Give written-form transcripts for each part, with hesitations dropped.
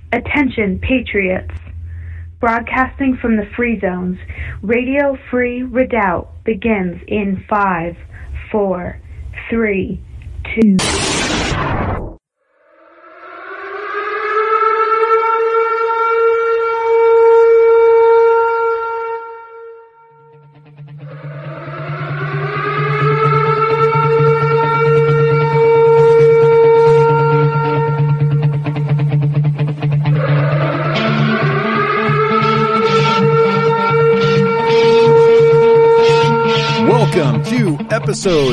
Attention, patriots. Broadcasting from the free zones, Radio Free Redoubt begins in 5, 4, 3, 2... Welcome to episode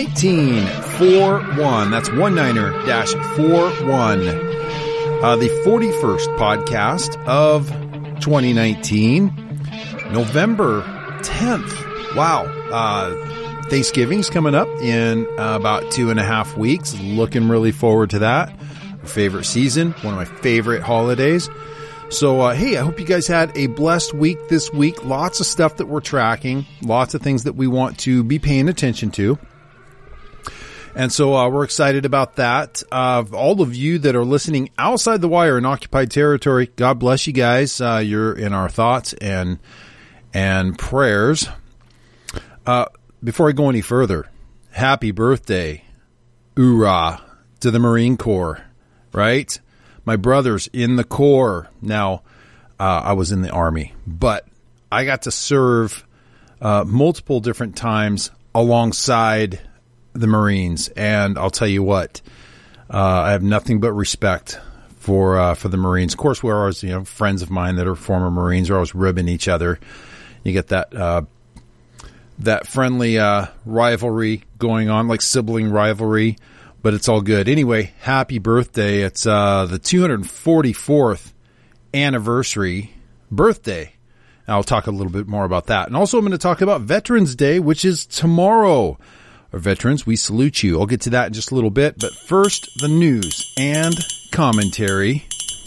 1941. That's 19-41. The 41st podcast of 2019. November 10th. Wow. Thanksgiving's coming up in about 2.5 weeks. Looking really forward to that. Our favorite season. One of my favorite holidays. So, hey, I hope you guys had a blessed week this week. Lots of stuff that we're tracking. Lots of things that we want to be paying attention to. And so, we're excited about that. All of you that are listening outside the wire in occupied territory, God bless you guys. You're in our thoughts and prayers. Before I go any further, happy birthday, hoorah, to the Marine Corps, right? My brother's in the Corps. Now, I was in the Army, but I got to serve multiple different times alongside the Marines. And I'll tell you what, I have nothing but respect for the Marines. Of course, we're always, friends of mine that are former Marines are always ribbing each other. You get that friendly rivalry going on, like sibling rivalry. But it's all good. Anyway, happy birthday. It's the 244th anniversary birthday. And I'll talk a little bit more about that. And also I'm going to talk about Veterans Day, which is tomorrow. Our veterans, we salute you. I'll get to that in just a little bit. But first, the news and commentary.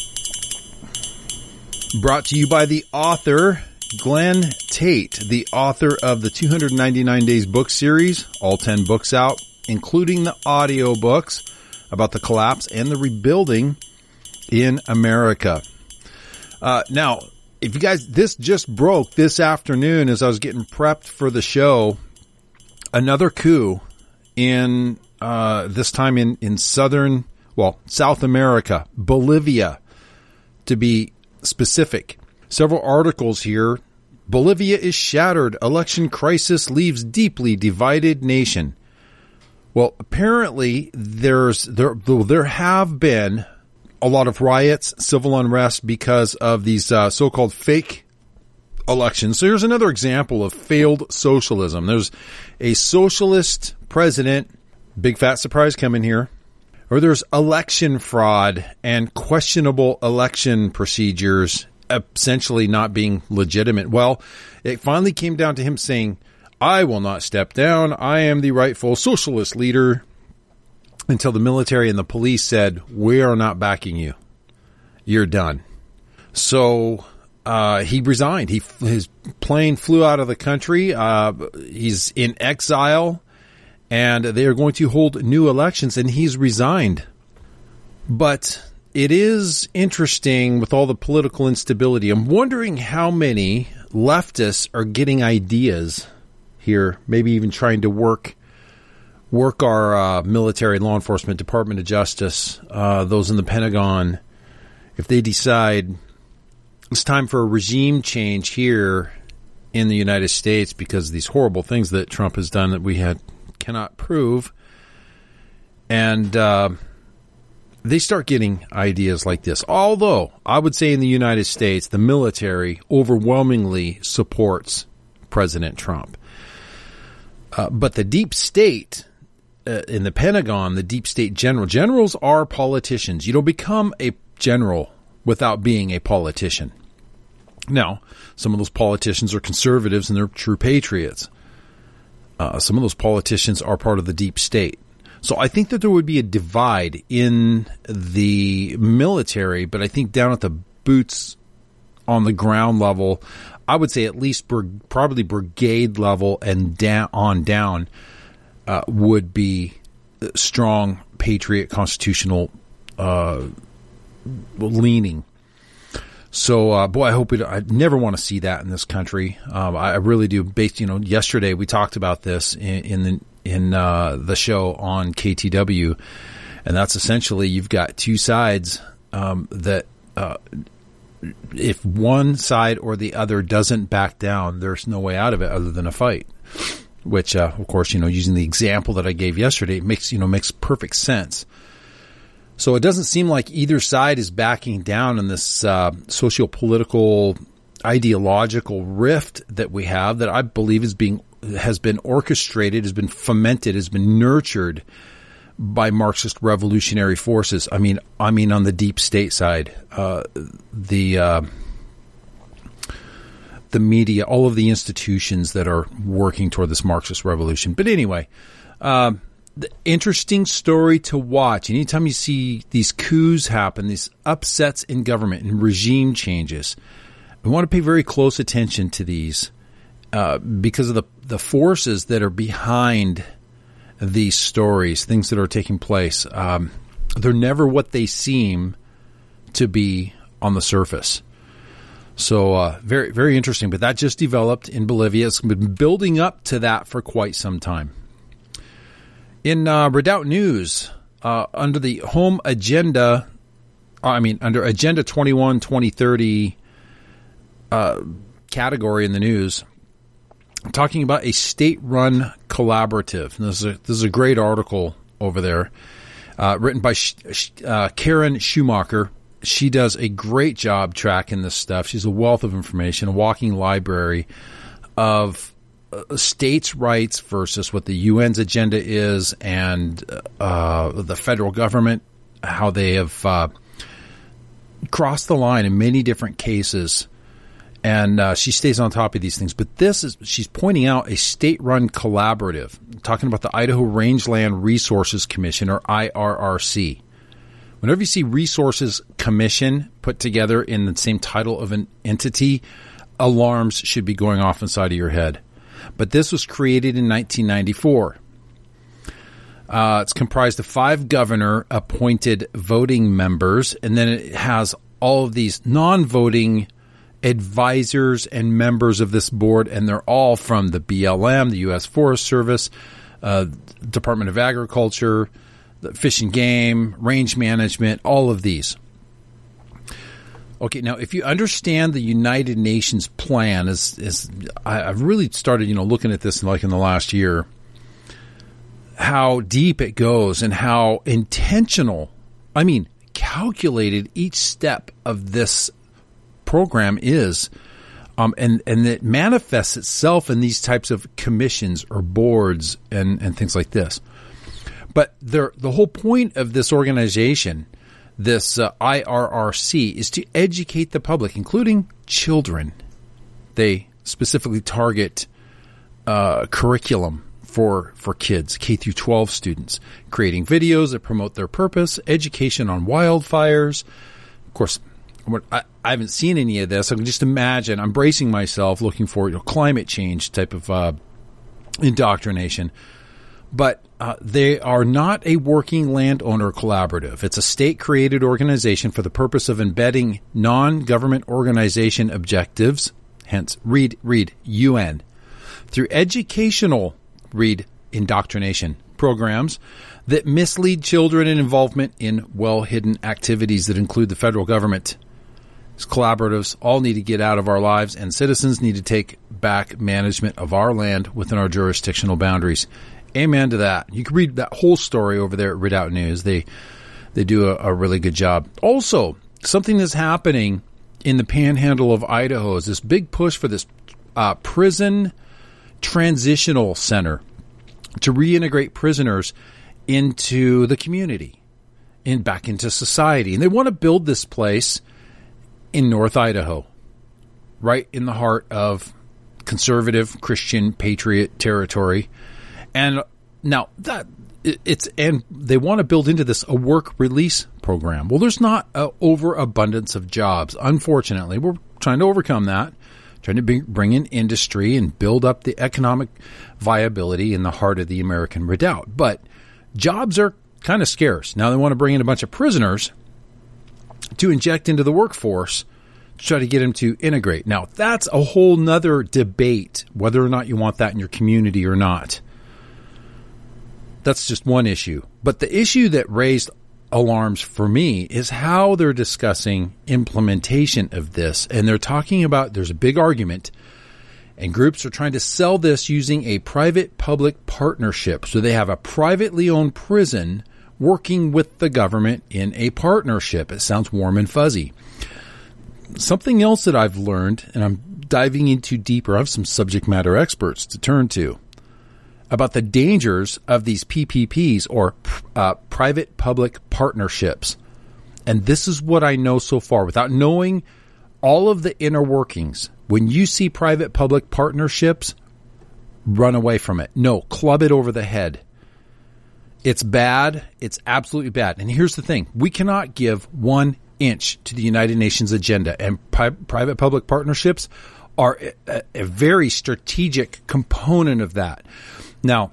Brought to you by the author, Glenn Tate, the author of the 299 Days book series, all 10 books out, including the audio books about the collapse and the rebuilding in America. Now, if you guys, this just broke this afternoon as I was getting prepped for the show, another coup in, this time in South America, Bolivia, to be specific. Several articles here. Bolivia is shattered. Election crisis leaves deeply divided nation. Well, apparently there have been a lot of riots, civil unrest because of these so-called fake elections. So here's another example of failed socialism. There's a socialist president, big fat surprise coming here, or there's election fraud and questionable election procedures essentially not being legitimate. Well, it finally came down to him saying, I will not step down. I am the rightful socialist leader, until the military and the police said, we are not backing you. You're done. So he resigned. His plane flew out of the country. He's in exile, and they are going to hold new elections, and he's resigned. But it is interesting with all the political instability. I'm wondering how many leftists are getting ideas here, maybe even trying to work our military, law enforcement, Department of Justice, those in the Pentagon, if they decide it's time for a regime change here in the United States because of these horrible things that Trump has done that we cannot prove, and they start getting ideas like this. Although, I would say in the United States, the military overwhelmingly supports President Trump. But the deep state in the Pentagon, the deep state generals are politicians. You don't become a general without being a politician. Now, some of those politicians are conservatives and they're true patriots. Some of those politicians are part of the deep state. So I think that there would be a divide in the military, but I think down at the boots on the ground level, I would say at least probably brigade level and down would be strong patriot constitutional leaning. So, boy, I never want to see that in this country. I really do. Based, yesterday we talked about this in the show on KTW, and that's essentially you've got two sides that if one side or the other doesn't back down, there's no way out of it other than a fight. Which, of course, using the example that I gave yesterday, it makes perfect sense. So it doesn't seem like either side is backing down in this socio-political, ideological rift that we have that I believe has been orchestrated, has been fomented, has been nurtured by Marxist revolutionary forces. I mean on the deep state side, the media, all of the institutions that are working toward this Marxist revolution. But anyway, the interesting story to watch. Anytime you see these coups happen, these upsets in government and regime changes, we want to pay very close attention to these because of the forces that are behind these stories, things that are taking place. They're never what they seem to be on the surface. So very, very interesting. But that just developed in Bolivia. It's been building up to that for quite some time. In Redoubt News, under the home agenda, under Agenda 21 2030 category in the news, I'm talking about a state-run collaborative. And this is a great article over there, written by Karen Schumacher. She does a great job tracking this stuff. She's a wealth of information, a walking library of states' rights versus what the UN's agenda is, and the federal government, how they have crossed the line in many different cases. And she stays on top of these things. But she's pointing out a state-run collaborative, talking about the Idaho Rangeland Resources Commission, or IRRC. Whenever you see Resources Commission put together in the same title of an entity, alarms should be going off inside of your head. But this was created in 1994. It's comprised of 5 governor-appointed voting members, and then it has all of these non-voting advisors and members of this board, and they're all from the BLM, the U.S. Forest Service, Department of Agriculture, the Fish and Game, Range Management, all of these. Okay, now if you understand the United Nations plan, I've really started, looking at this in the last year, how deep it goes and how intentional, calculated each step of this program is, and it manifests itself in these types of commissions or boards and things like this. But the whole point of this organization, this IRRC, is to educate the public, including children. They specifically target curriculum for kids, K through 12 students, creating videos that promote their purpose, education on wildfires. Of course, I haven't seen any of this. I can just imagine. I'm bracing myself, looking for climate change type of indoctrination. But they are not a working landowner collaborative. It's a state-created organization for the purpose of embedding non-government organization objectives, hence read UN, through educational, read indoctrination, programs that mislead children and involvement in well-hidden activities that include the federal government. These collaboratives all need to get out of our lives, and citizens need to take back management of our land within our jurisdictional boundaries. Amen to that. You can read that whole story over there at Redoubt News. They do a really good job. Also, something that's happening in the panhandle of Idaho is this big push for this prison transitional center to reintegrate prisoners into the community and back into society. And they want to build this place in North Idaho, right in the heart of conservative Christian patriot territory. And now and they want to build into this a work release program. Well, there's not an overabundance of jobs. Unfortunately, we're trying to overcome that, trying to bring in industry and build up the economic viability in the heart of the American redoubt. But jobs are kind of scarce. Now they want to bring in a bunch of prisoners to inject into the workforce to try to get him to integrate. Now, that's a whole nother debate, whether or not you want that in your community or not. That's just one issue. But the issue that raised alarms for me is how they're discussing implementation of this. And they're talking about, there's a big argument, and groups are trying to sell this using a private-public partnership. So they have a privately owned prison working with the government in a partnership. It sounds warm and fuzzy. Something else that I've learned, and I'm diving into deeper, I have some subject matter experts to turn to, about the dangers of these PPPs, or private-public partnerships. And this is what I know so far, without knowing all of the inner workings. When you see private-public partnerships, run away from it. No, club it over the head. It's bad. It's absolutely bad. And here's the thing. We cannot give 1 inch to the United Nations agenda, and private-public partnerships are a very strategic component of that. Now,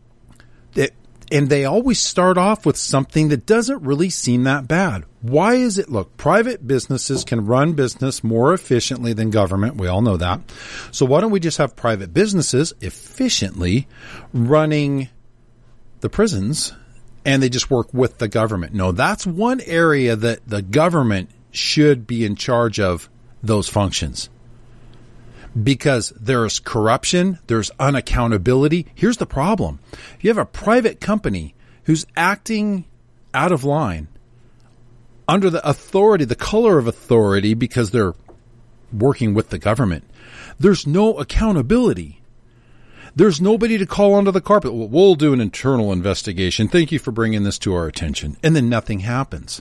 and they always start off with something that doesn't really seem that bad. Why is it? Look, private businesses can run business more efficiently than government. We all know that. So why don't we just have private businesses efficiently running the prisons, and they just work with the government? No, that's one area that the government should be in charge of those functions. Because there's corruption, there's unaccountability. Here's the problem. You have a private company who's acting out of line under the authority, the color of authority, because they're working with the government. There's no accountability. There's nobody to call under the carpet. Well, we'll do an internal investigation. Thank you for bringing this to our attention. And then nothing happens.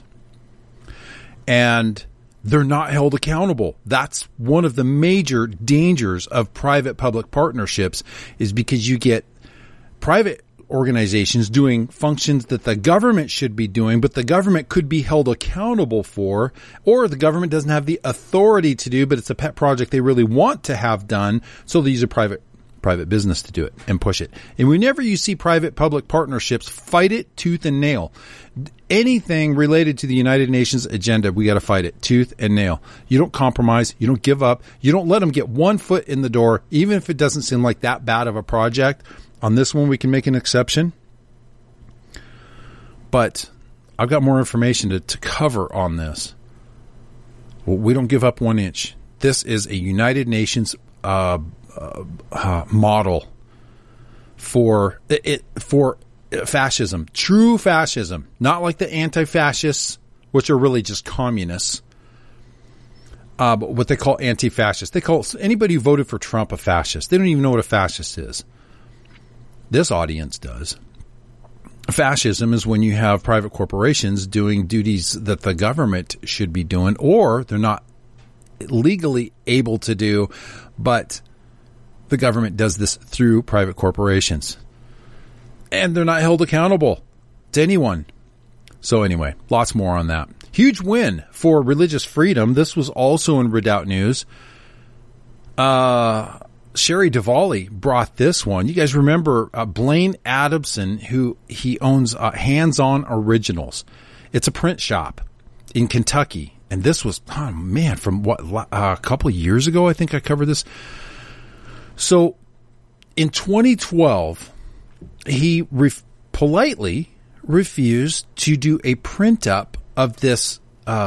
And they're not held accountable. That's one of the major dangers of private-public partnerships, is because you get private organizations doing functions that the government should be doing, but the government could be held accountable for, or the government doesn't have the authority to do, but it's a pet project they really want to have done, so they use a private business to do it and push it. And whenever you see private-public partnerships, fight it tooth and nail. Anything related to the United Nations agenda, we got to fight it tooth and nail. You don't compromise. You don't give up. You don't let them get 1 foot in the door, even if it doesn't seem like that bad of a project. On this one, we can make an exception. But I've got more information to cover on this. Well, we don't give up 1 inch. This is a United Nations model for fascism, true fascism, not like the anti-fascists, which are really just communists, but what they call anti-fascists. They call anybody who voted for Trump a fascist. They don't even know what a fascist is. This audience does. Fascism is when you have private corporations doing duties that the government should be doing, or they're not legally able to do, but the government does this through private corporations. And they're not held accountable to anyone. So anyway, lots more on that. Huge win for religious freedom. This was also in Redoubt News. Sherry Diwali brought this one. You guys remember Blaine Adamson, who he owns Hands On Originals. It's a print shop in Kentucky. And this was, from what, a couple of years ago, I think I covered this. So in 2012, he politely refused to do a print up of this,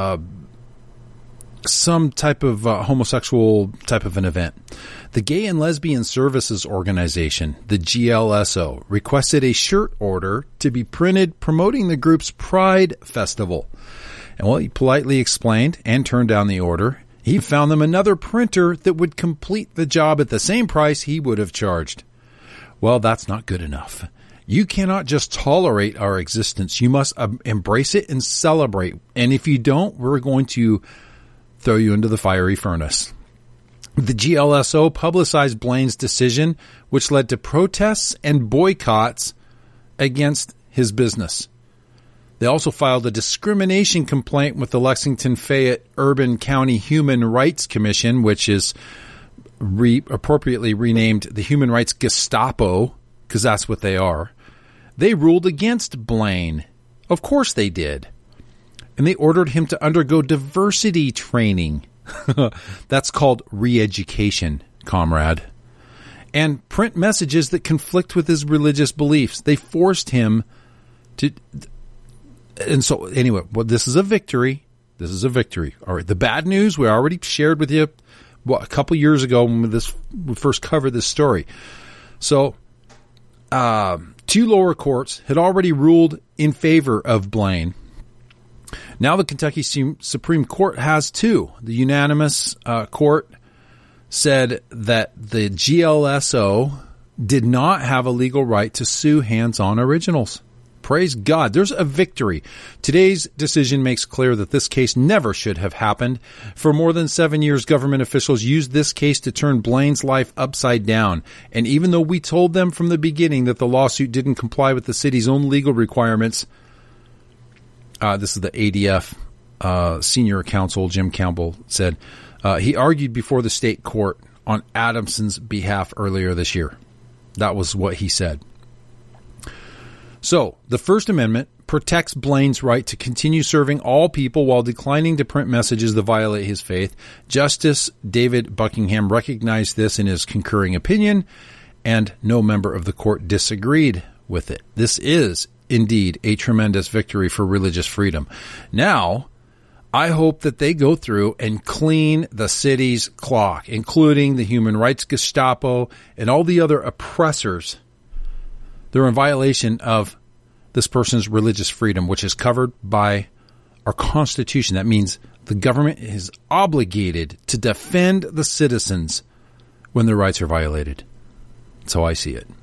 some type of homosexual type of an event. The Gay and Lesbian Services Organization, the GLSO, requested a shirt order to be printed promoting the group's Pride Festival. And well, he politely explained and turned down the order. He found them another printer that would complete the job at the same price he would have charged. Well, that's not good enough. You cannot just tolerate our existence. You must embrace it and celebrate. And if you don't, we're going to throw you into the fiery furnace. The GLSO publicized Blaine's decision, which led to protests and boycotts against his business. They also filed a discrimination complaint with the Lexington Fayette Urban County Human Rights Commission, which is appropriately renamed the Human Rights Gestapo, because that's what they are. They ruled against Blaine. Of course they did. And they ordered him to undergo diversity training. That's called re-education, comrade. And print messages that conflict with his religious beliefs. They forced him to... And so, anyway, well, this is a victory. This is a victory. All right, the bad news we already shared with you a couple years ago when we first covered this story. So, 2 lower courts had already ruled in favor of Blaine. Now the Kentucky Supreme Court has 2. The unanimous court said that the GLSO did not have a legal right to sue Hands-On Originals. Praise God. There's a victory. Today's decision makes clear that this case never should have happened. For more than 7 years, government officials used this case to turn Blaine's life upside down. And even though we told them from the beginning that the lawsuit didn't comply with the city's own legal requirements, this is the ADF senior counsel, Jim Campbell, said, he argued before the state court on Adamson's behalf earlier this year. That was what he said. So, the First Amendment protects Blaine's right to continue serving all people while declining to print messages that violate his faith. Justice David Buckingham recognized this in his concurring opinion, and no member of the court disagreed with it. This is indeed a tremendous victory for religious freedom. Now, I hope that they go through and clean the city's clock, including the Human Rights Gestapo and all the other oppressors. They're in violation of this person's religious freedom, which is covered by our Constitution. That means the government is obligated to defend the citizens when their rights are violated. That's how I see it.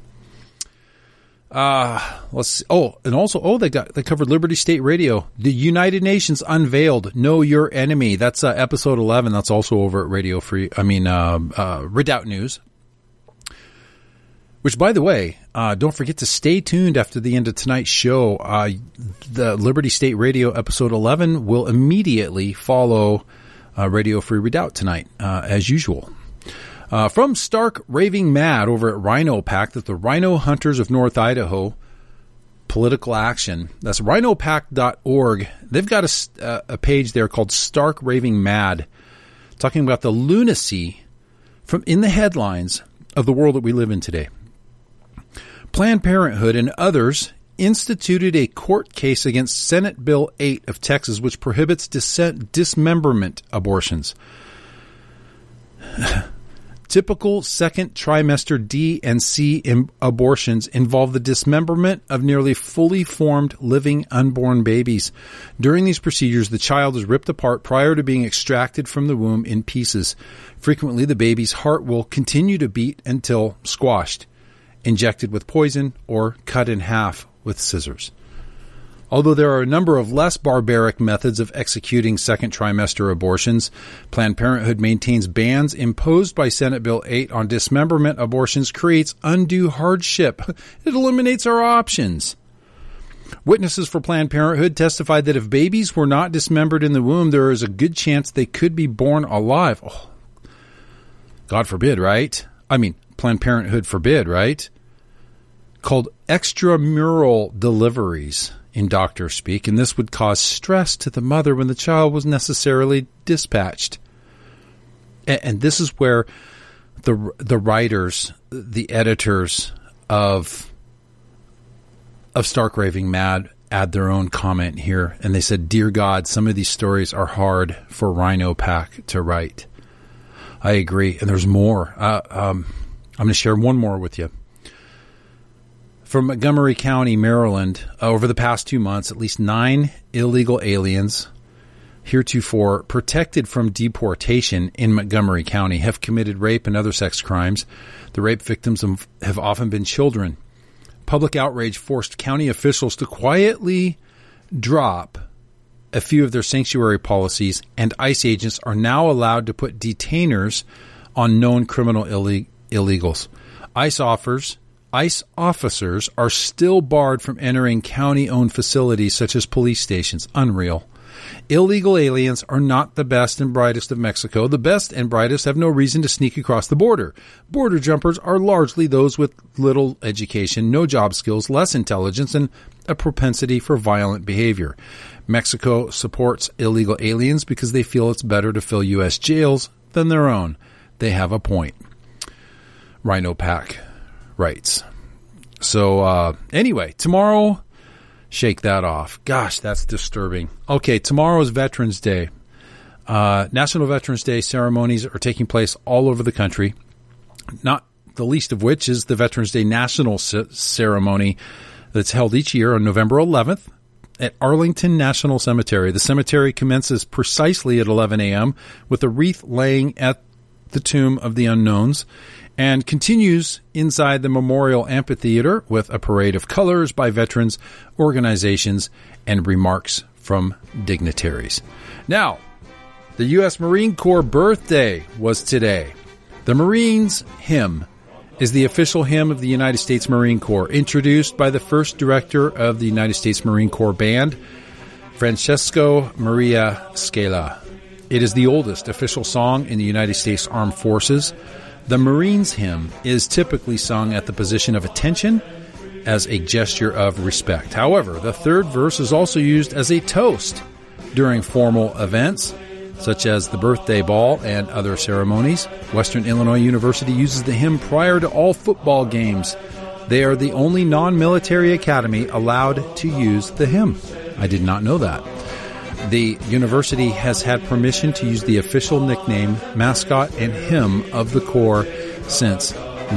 Let's see. They covered Liberty State Radio. The United Nations unveiled Know Your Enemy. That's episode 11. That's also over at Redoubt News. Which, by the way, don't forget to stay tuned after the end of tonight's show. The Liberty State Radio episode 11 will immediately follow Radio Free Redoubt tonight, as usual. From Stark Raving Mad over at Rhino Pack, that the Rhino Hunters of North Idaho political action. That's rhinopack.org. They've got a page there called Stark Raving Mad, talking about the lunacy from in the headlines of the world that we live in today. Planned Parenthood and others instituted a court case against Senate Bill 8 of Texas, which prohibits dismemberment abortions. Typical second trimester D and C abortions involve the dismemberment of nearly fully formed living unborn babies. During these procedures, the child is ripped apart prior to being extracted from the womb in pieces. Frequently, the baby's heart will continue to beat until squashed, injected with poison, or cut in half with scissors. Although there are a number of less barbaric methods of executing second trimester abortions, Planned Parenthood maintains bans imposed by Senate Bill 8 on dismemberment abortions creates undue hardship. It eliminates our options. Witnesses for Planned Parenthood testified that if babies were not dismembered in the womb, there is a good chance they could be born alive. Oh, God forbid, right? I mean, Planned Parenthood forbid, right? Called extramural deliveries in doctor speak, and this would cause stress to the mother when the child was necessarily dispatched. And this is where the writers, the editors of Stark Raving Mad add their own comment here, and they said, "Dear God, some of these stories are hard for Rhino Pack to write." I agree, and there's more. I'm going to share one more with you. From Montgomery County, Maryland, over the past 2 months, at least 9 illegal aliens, heretofore protected from deportation in Montgomery County, have committed rape and other sex crimes. The rape victims have often been children. Public outrage forced county officials to quietly drop a few of their sanctuary policies, and ICE agents are now allowed to put detainers on known criminal illegals. ICE officers are still barred from entering county-owned facilities such as police stations. Unreal. Illegal aliens are not the best and brightest of Mexico. The best and brightest have no reason to sneak across the border. Border jumpers are largely those with little education, no job skills, less intelligence, and a propensity for violent behavior. Mexico supports illegal aliens because they feel it's better to fill U.S. jails than their own. They have a point. Rhino Pack writes. So, anyway, tomorrow, shake that off. Gosh, that's disturbing. Okay, tomorrow is Veterans Day. National Veterans Day ceremonies are taking place all over the country, not the least of which is the Veterans Day National Ceremony that's held each year on November 11th at Arlington National Cemetery. The cemetery commences precisely at 11 a.m. with a wreath laying at the Tomb of the Unknowns and continues inside the Memorial Amphitheater with a parade of colors by veterans, organizations, and remarks from dignitaries. Now, the U.S. Marine Corps birthday was today. The Marines Hymn is the official hymn of the United States Marine Corps, introduced by the first director of the United States Marine Corps Band, Francesco Maria Scala. It is the oldest official song in the United States Armed Forces. The Marines Hymn is typically sung at the position of attention as a gesture of respect. However, the third verse is also used as a toast during formal events, such as the birthday ball and other ceremonies. Western Illinois University uses the hymn prior to all football games. They are the only non-military academy allowed to use the hymn. I did not know that. The university has had permission to use the official nickname, mascot, and hymn of the Corps since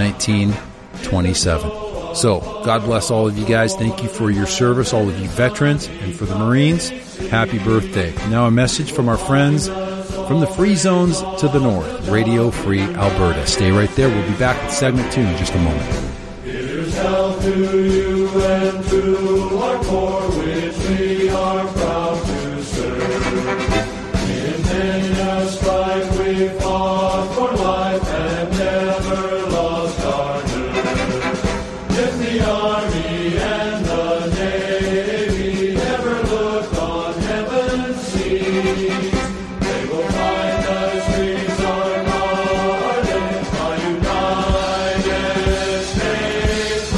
1927. So, God bless all of you guys. Thank you for your service, all of you veterans, and for the Marines, happy birthday. Now a message from our friends from the Free Zones to the North, Radio Free Alberta. Stay right there. We'll be back with segment 2 in just a moment. Here's health to you and to our Corps, which we are proud to serve. In many a strife we fought for life and never lost our nerve. In the Army and the Navy, never look on heaven's seas. They will find the streets are guarded by United States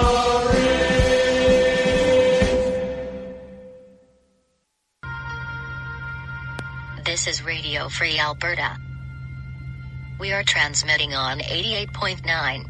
Marines. This is Radio Free Alberta. We are transmitting on 88.9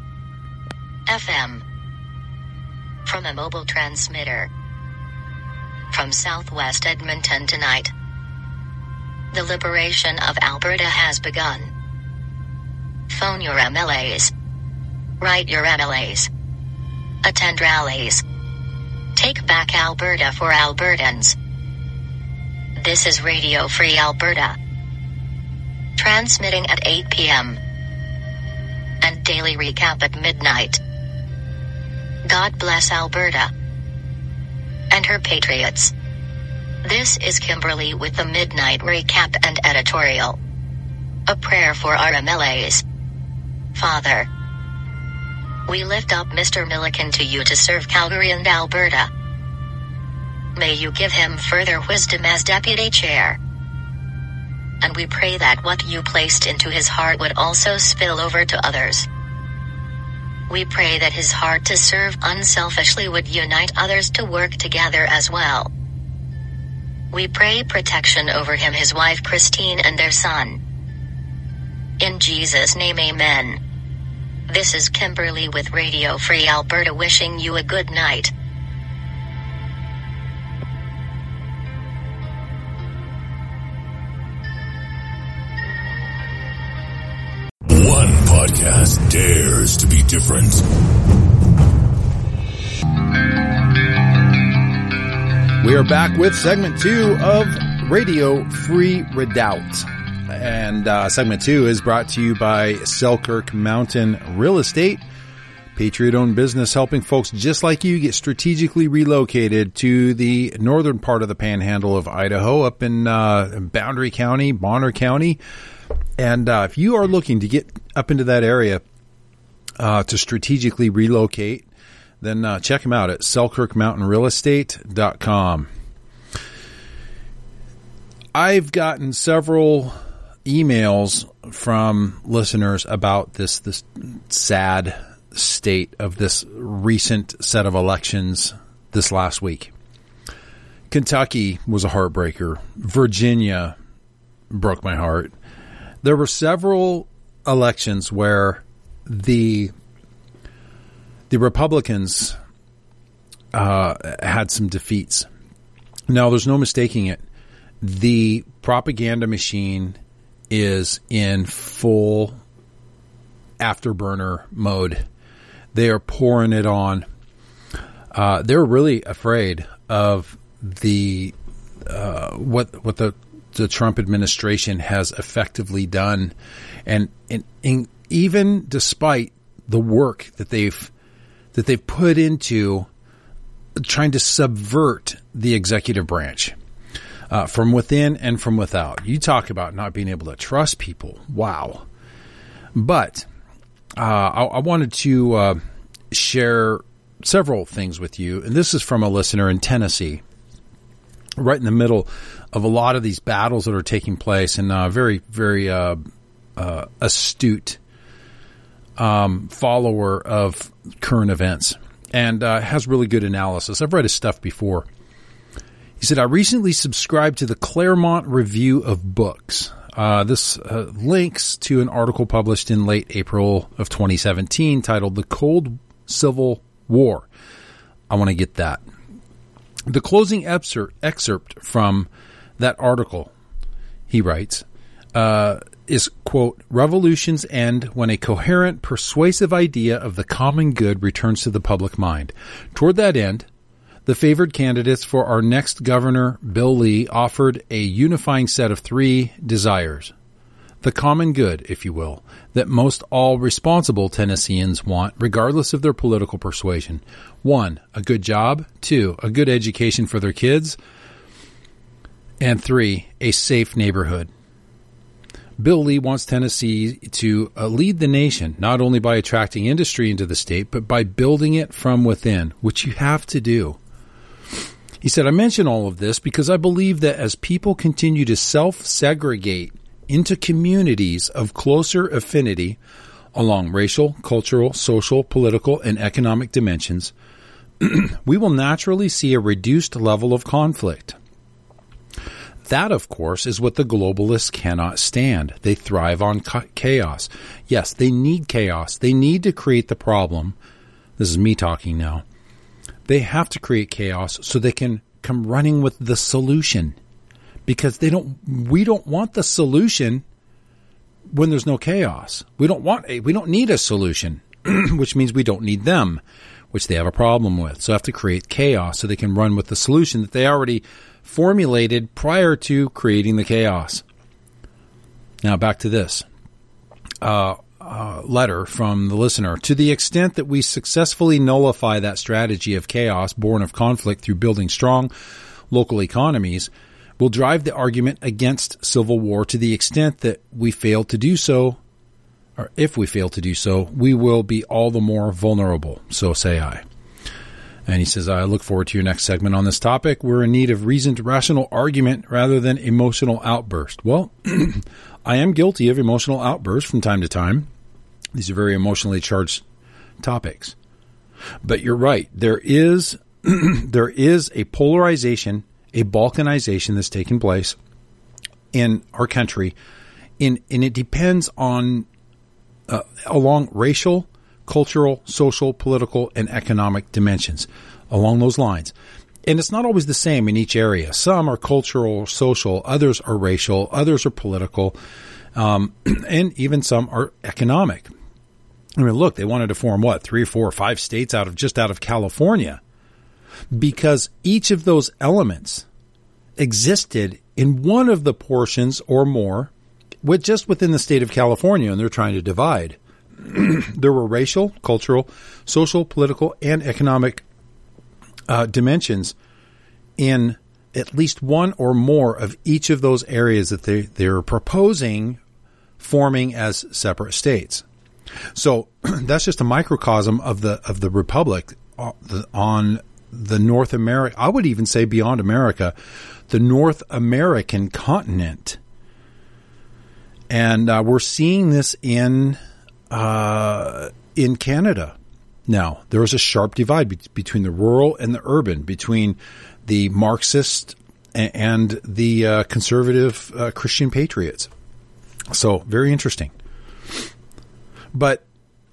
FM from a mobile transmitter from Southwest Edmonton tonight. The liberation of Alberta has begun. Phone your MLAs. Write your MLAs. Attend rallies. Take back Alberta for Albertans. This is Radio Free Alberta. Transmitting at 8 p.m. and daily recap at midnight. God bless Alberta and her patriots. This is Kimberly with the Midnight Recap and Editorial. A prayer for our MLAs. Father, we lift up Mr. Milliken to you to serve Calgary and Alberta. May you give him further wisdom as Deputy Chair. And we pray that what you placed into his heart would also spill over to others. We pray that his heart to serve unselfishly would unite others to work together as well. We pray protection over him, his wife Christine, and their son. In Jesus' name, amen. This is Kimberly with Radio Free Alberta wishing you a good night. One podcast dares to be different. We are back with segment 2 of Radio Free Redoubt. And segment 2 is brought to you by Selkirk Mountain Real Estate. Patriot-owned business helping folks just like you get strategically relocated to the northern part of the panhandle of Idaho, up in Boundary County, Bonner County. And if you are looking to get up into that area to strategically relocate, then check them out at selkirkmountainrealestate.com. I've gotten several emails from listeners about this sad state of this recent set of elections this last week. Kentucky was a heartbreaker. Virginia broke my heart. There were several elections where the Republicans had some defeats. Now, there's no mistaking it. The propaganda machine is in full afterburner mode. They are pouring it on. They're really afraid of the what the Trump administration has effectively done, and even despite the work that they've put into trying to subvert the executive branch from within and from without. You talk about not being able to trust people. Wow. But I wanted to share several things with you, and this is from a listener in Tennessee, right in the middle of a lot of these battles that are taking place, and very, very astute follower of current events, and has really good analysis. I've read his stuff before. He said, I recently subscribed to the Claremont Review of Books. This links to an article published in late April of 2017 titled The Cold Civil War. I want to get that. The closing excerpt from that article, he writes, is, quote, revolutions end when a coherent, persuasive idea of the common good returns to the public mind. Toward that end, the favored candidates for our next governor, Bill Lee, offered a unifying set of 3 desires. The common good, if you will, that most all responsible Tennesseans want, regardless of their political persuasion. 1, a good job. 2, a good education for their kids. And 3, a safe neighborhood. Bill Lee wants Tennessee to lead the nation, not only by attracting industry into the state, but by building it from within, which you have to do. He said, I mention all of this because I believe that as people continue to self-segregate into communities of closer affinity along racial, cultural, social, political, and economic dimensions, we will naturally see a reduced level of conflict. That, of course, is what the globalists cannot stand. They thrive on chaos. Yes, they need chaos. They need to create the problem. This is me talking now. They have to create chaos so they can come running with the solution, because we don't want the solution when there's no chaos. We don't need a solution, which means we don't need them, which they have a problem with. So they have to create chaos so they can run with the solution that they already formulated prior to creating the chaos. Now back to this. Letter from the listener. To the extent that we successfully nullify that strategy of chaos born of conflict through building strong local economies, will drive the argument against civil war. To the extent that we fail to do so, or if we fail to do so, we will be all the more vulnerable. So say I. And he says, I look forward to your next segment on this topic. We're in need of reasoned, rational argument rather than emotional outburst. Well, I am guilty of emotional outbursts from time to time. These are very emotionally charged topics. But you're right. There is a polarization, a balkanization that's taken place in our country. And it depends on along racial, cultural, social, political, and economic dimensions along those lines. And it's not always the same in each area. Some are cultural, social, others are racial, others are political, and even some are economic. I mean, look, they wanted to form 3 or 4 or 5 states out of California, because each of those elements existed in one of the portions or more just within the state of California, and they're trying to divide. There were racial, cultural, social, political, and economic dimensions in at least one or more of each of those areas that they're proposing forming as separate states. So that's just a microcosm of the republic on the North America. I would even say beyond America, the North American continent, and we're seeing this in Canada Now, there is a sharp divide between the rural and the urban, between the Marxist and the conservative Christian patriots. So, very interesting. But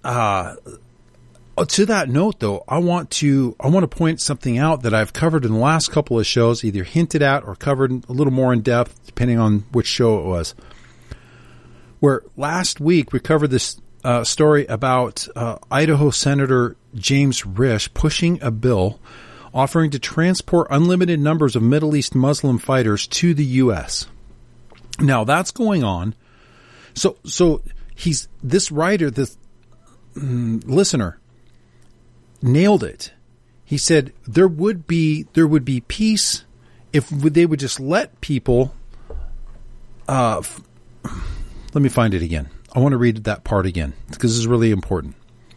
to that note, though, I want to point something out that I've covered in the last couple of shows, either hinted at or covered a little more in depth, depending on which show it was. Where last week we covered this story about Idaho Senator James Risch pushing a bill offering to transport unlimited numbers of Middle East Muslim fighters to the U.S. Now that's going on. So this writer, this listener, nailed it. He said there would be peace if they would just let people. Let me find it again. I want to read that part again because this is really important.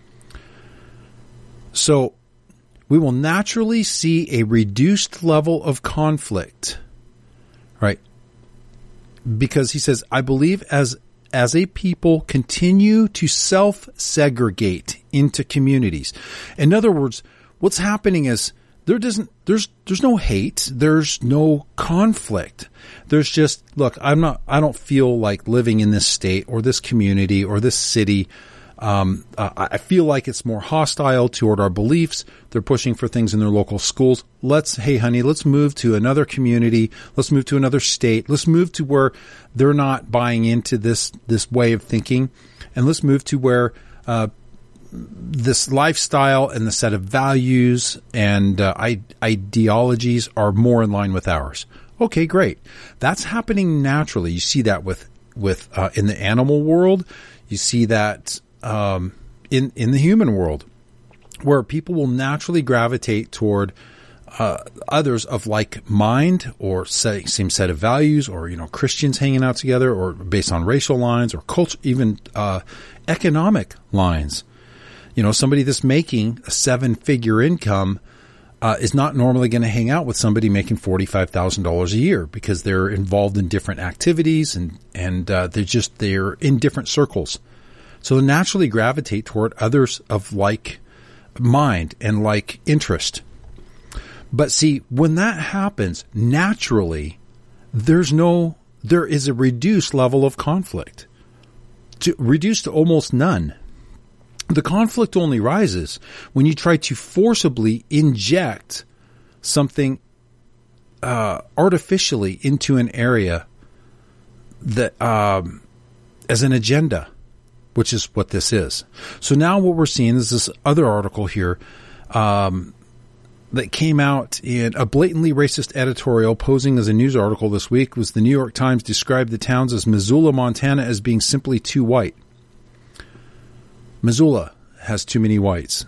So we will naturally see a reduced level of conflict, right? Because he says, I believe as a people continue to self-segregate into communities. In other words, what's happening is there's no hate. There's no conflict. There's just, look, I don't feel like living in this state or this community or this city. I feel like it's more hostile toward our beliefs. They're pushing for things in their local schools. Hey honey, let's move to another community. Let's move to another state. Let's move to where they're not buying into this way of thinking. And let's move to where, this lifestyle and the set of values and ideologies are more in line with ours. Okay, great. That's happening naturally. You see that with in the animal world. You see that in the human world, where people will naturally gravitate toward others of like mind or same set of values, or Christians hanging out together, or based on racial lines or culture, even economic lines. Somebody that's making a 7-figure income is not normally going to hang out with somebody making $45,000 a year, because they're involved in different activities and they're in different circles. So they naturally gravitate toward others of like mind and like interest. But see, when that happens, naturally, there is a reduced level of conflict, reduced to almost none. The conflict only rises when you try to forcibly inject something artificially into an area that as an agenda, which is what this is. So now what we're seeing is this other article here that came out in a blatantly racist editorial posing as a news article this week. Was the New York Times described the towns as Missoula, Montana, as being simply too white. Missoula has too many whites.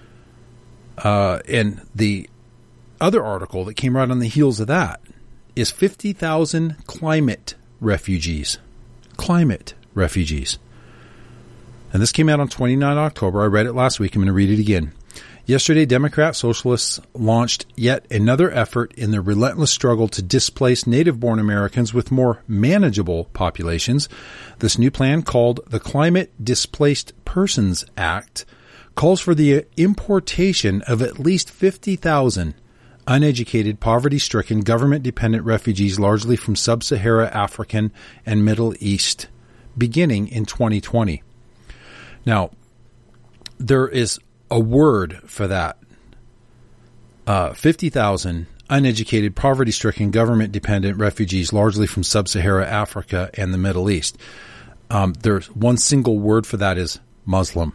And the other article that came right on the heels of that is 50,000 climate refugees. Climate refugees. And this came out on 29 October. I read it last week. I'm going to read it again. Yesterday, Democrat Socialists launched yet another effort in their relentless struggle to displace native-born Americans with more manageable populations. This new plan, called the Climate Displaced Persons Act, calls for the importation of at least 50,000 uneducated, poverty-stricken, government-dependent refugees, largely from sub-Sahara African and Middle East, beginning in 2020. Now, there is a word for that. 50,000 uneducated, poverty-stricken, government-dependent refugees, largely from sub-Sahara Africa and the Middle East. There's one single word for that is Muslim,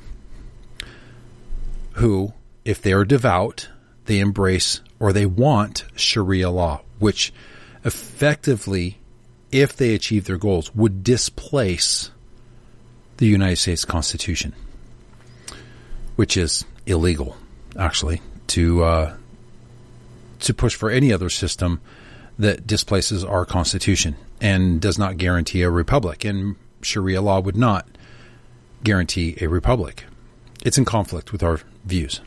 who, if they are devout, they embrace or they want Sharia law, which effectively, if they achieve their goals, would displace the United States Constitution, which is illegal, actually, to push for any other system that displaces our Constitution and does not guarantee a republic. And Sharia law would not guarantee a republic. It's in conflict with our views.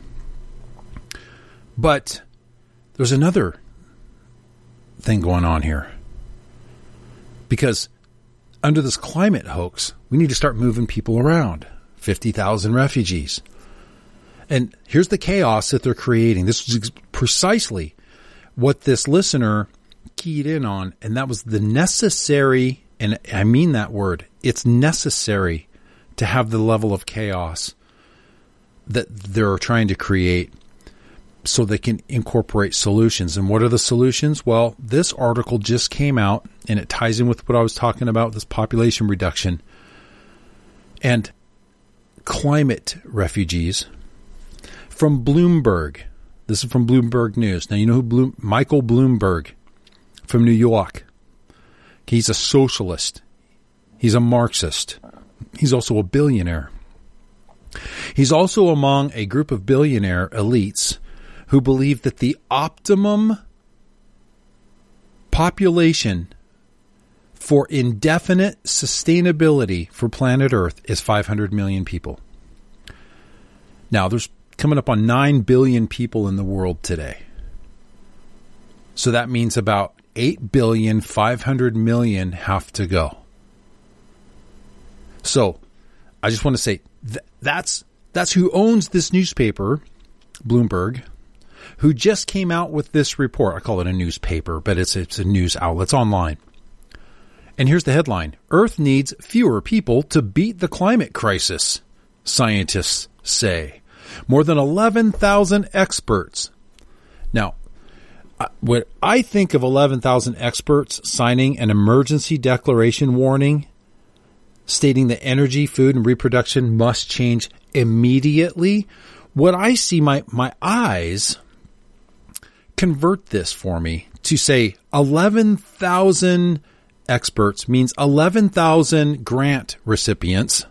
But there's another thing going on here. Because under this climate hoax, we need to start moving people around. 50,000 refugees. And here's the chaos that they're creating. This was precisely what this listener keyed in on, and that was the necessary, and I mean that word, it's necessary to have the level of chaos that they're trying to create so they can incorporate solutions. And what are the solutions? Well, this article just came out, and it ties in with what I was talking about, this population reduction and climate refugees. From Bloomberg. This is from Bloomberg News. Now, you know who Michael Bloomberg from New York. He's a socialist. He's a Marxist. He's also a billionaire. He's also among a group of billionaire elites who believe that the optimum population for indefinite sustainability for planet Earth is 500 million people. Now, there's coming up on 9 billion people in the world today. So that means about 8,500,000,000 have to go. So I just want to say that's who owns this newspaper, Bloomberg, who just came out with this report. I call it a newspaper, but it's a news outlet. It's online. And here's the headline. Earth needs fewer people to beat the climate crisis, scientists say. More than 11,000 experts. Now, what I think of 11,000 experts signing an emergency declaration warning stating that energy, food, and reproduction must change immediately, what I see, my eyes convert this for me to say 11,000 experts means 11,000 grant recipients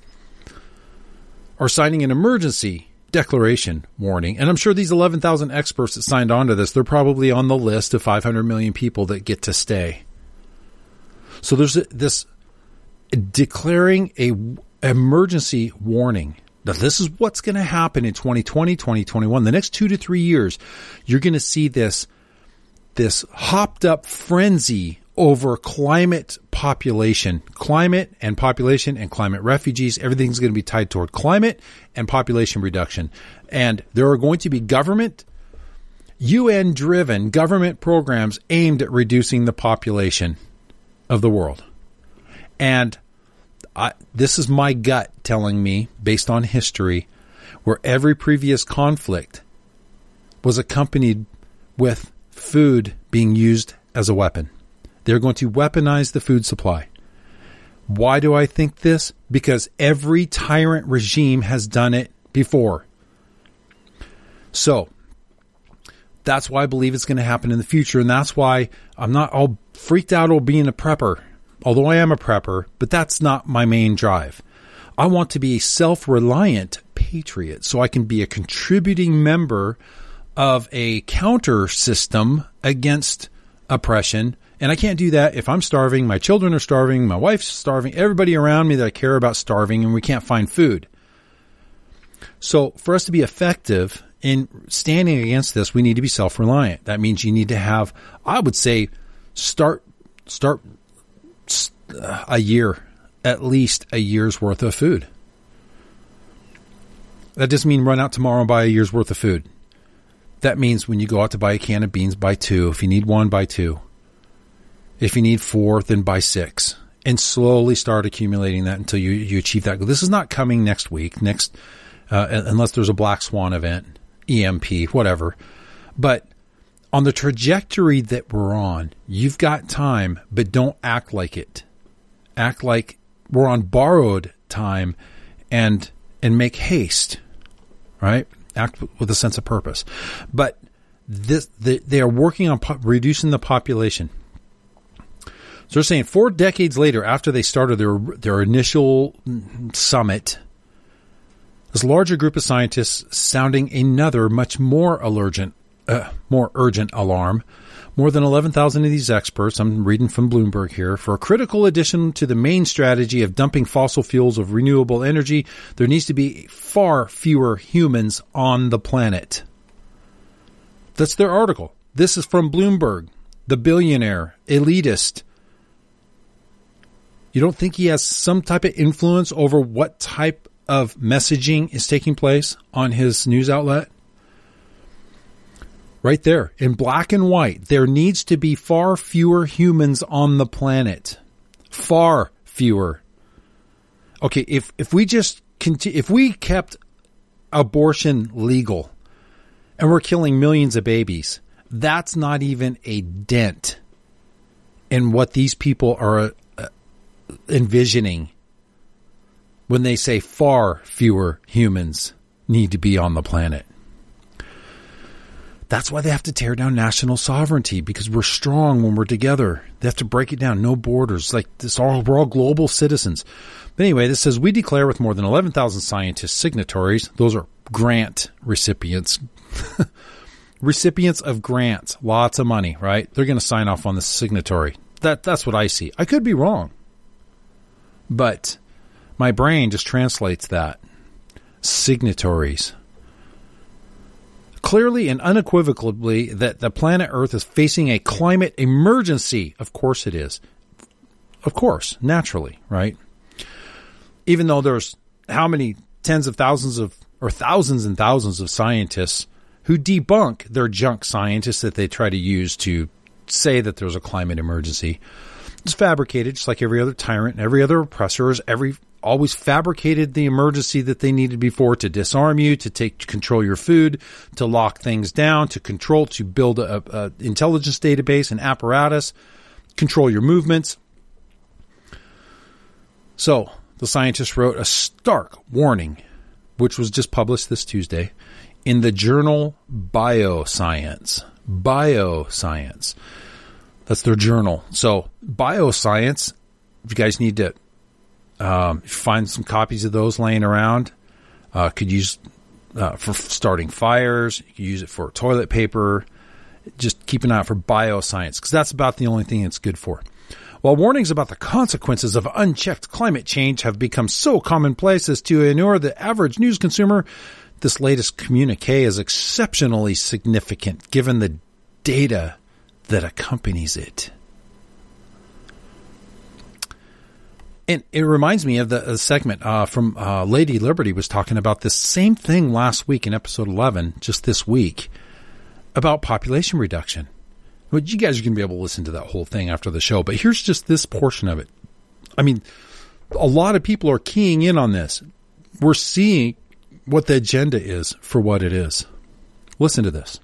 are signing an emergency declaration warning. And I'm sure these 11,000 experts that signed on to this, they're probably on the list of 500 million people that get to stay. So there's this declaring a emergency warning. Now, this is what's going to happen in 2020, 2021. The next 2 to 3 years, you're going to see this hopped up frenzy over climate and climate refugees. Everything's going to be tied toward climate and population reduction. And there are going to be UN-driven government programs aimed at reducing the population of the world. And this is my gut telling me, based on history, where every previous conflict was accompanied with food being used as a weapon. They're going to weaponize the food supply. Why do I think this? Because every tyrant regime has done it before. So that's why I believe it's going to happen in the future. And that's why I'm not all freaked out over being a prepper, although I am a prepper, but that's not my main drive. I want to be a self-reliant patriot so I can be a contributing member of a counter system against oppression. And I can't do that if I'm starving, my children are starving, my wife's starving, everybody around me that I care about starving, and we can't find food. So for us to be effective in standing against this, we need to be self-reliant. That means you need to have, I would say, start a year, at least a year's worth of food. That doesn't mean run out tomorrow and buy a year's worth of food. That means when you go out to buy a can of beans, buy 2. If you need 1, buy 2. If you need 4, then buy 6. And slowly start accumulating that until you achieve that goal. This is not coming next week, unless there's a black swan event, EMP, whatever. But on the trajectory that we're on, you've got time, but don't act like it. Act like we're on borrowed time and make haste, right? Act with a sense of purpose. But they are working on reducing the population. So they're saying 4 decades later, after they started their initial summit, this larger group of scientists sounding another much more urgent alarm. More than 11,000 of these experts, I'm reading from Bloomberg here, for a critical addition to the main strategy of dumping fossil fuels of renewable energy, there needs to be far fewer humans on the planet. That's their article. This is from Bloomberg, the billionaire, elitist. You don't think he has some type of influence over what type of messaging is taking place on his news outlet? Right there, in black and white, there needs to be far fewer humans on the planet. Far fewer. Okay, if we kept abortion legal and we're killing millions of babies, that's not even a dent in what these people are envisioning when they say far fewer humans need to be on the planet. That's why they have to tear down national sovereignty, because we're strong when we're together. They have to break it down. No borders. Like this, we're all global citizens. But anyway, this says, we declare with more than 11,000 scientists signatories. Those are grant recipients. Recipients of grants. Lots of money, right? They're going to sign off on the signatory. That's what I see. I could be wrong. But my brain just translates that. Signatories. Clearly and unequivocally that the planet Earth is facing a climate emergency. Of course it is. Of course, naturally, right? Even though there's how many tens of thousands of, or thousands and thousands of scientists who debunk their junk scientists that they try to use to say that there's a climate emergency. It's fabricated, just like every other tyrant, every other oppressor has always fabricated the emergency that they needed before to disarm you, to control your food, to lock things down, to control, to build a intelligence database, an apparatus, control your movements. So the scientists wrote a stark warning, which was just published this Tuesday in the journal Bioscience. Bioscience. That's their journal. So Bioscience, if you guys need to find some copies of those laying around, could use for starting fires. You could use it for toilet paper. Just keep an eye out for Bioscience, because that's about the only thing it's good for. While warnings about the consequences of unchecked climate change have become so commonplace as to inure the average news consumer, this latest communique is exceptionally significant given the data that accompanies it. And it reminds me of the segment from Lady Liberty was talking about this same thing last week in episode 11, just this week, about population reduction. Well, you guys are going to be able to listen to that whole thing after the show, but here's just this portion of it. I mean, a lot of people are keying in on this. We're seeing what the agenda is for what it is. Listen to this.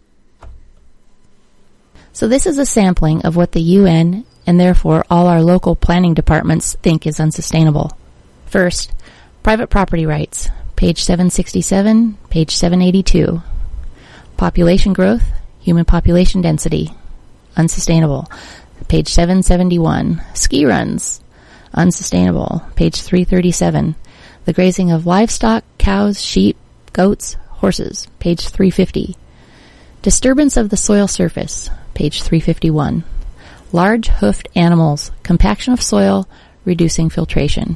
So this is a sampling of what the UN and therefore all our local planning departments think is unsustainable. First, private property rights, page 767, page 782. Population growth, human population density, unsustainable, page 771. Ski runs, unsustainable, page 337. The grazing of livestock, cows, sheep, goats, horses, page 350. Disturbance of the soil surface, page 351. Large hoofed animals, compaction of soil, reducing filtration.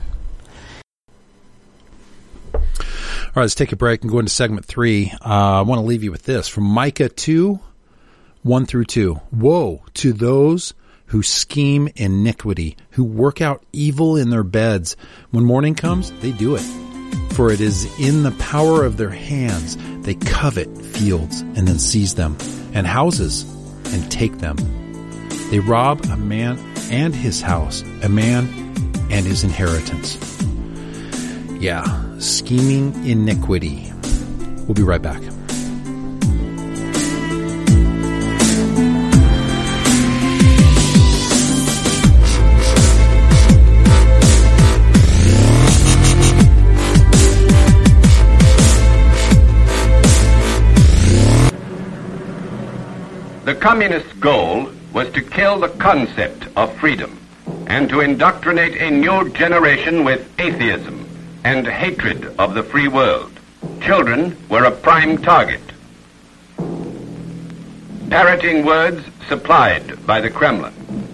All right, let's take a break and go into segment 3. I want to leave you with this from Micah 2, 1 through 2. Woe to those who scheme iniquity, who work out evil in their beds. When morning comes, they do it. For it is in the power of their hands. They covet fields and then seize them, and houses and take them. They rob a man and his house, a man and his inheritance. Yeah, scheming iniquity. We'll be right back. The communist goal was to kill the concept of freedom and to indoctrinate a new generation with atheism and hatred of the free world. Children were a prime target. Parroting words supplied by the Kremlin.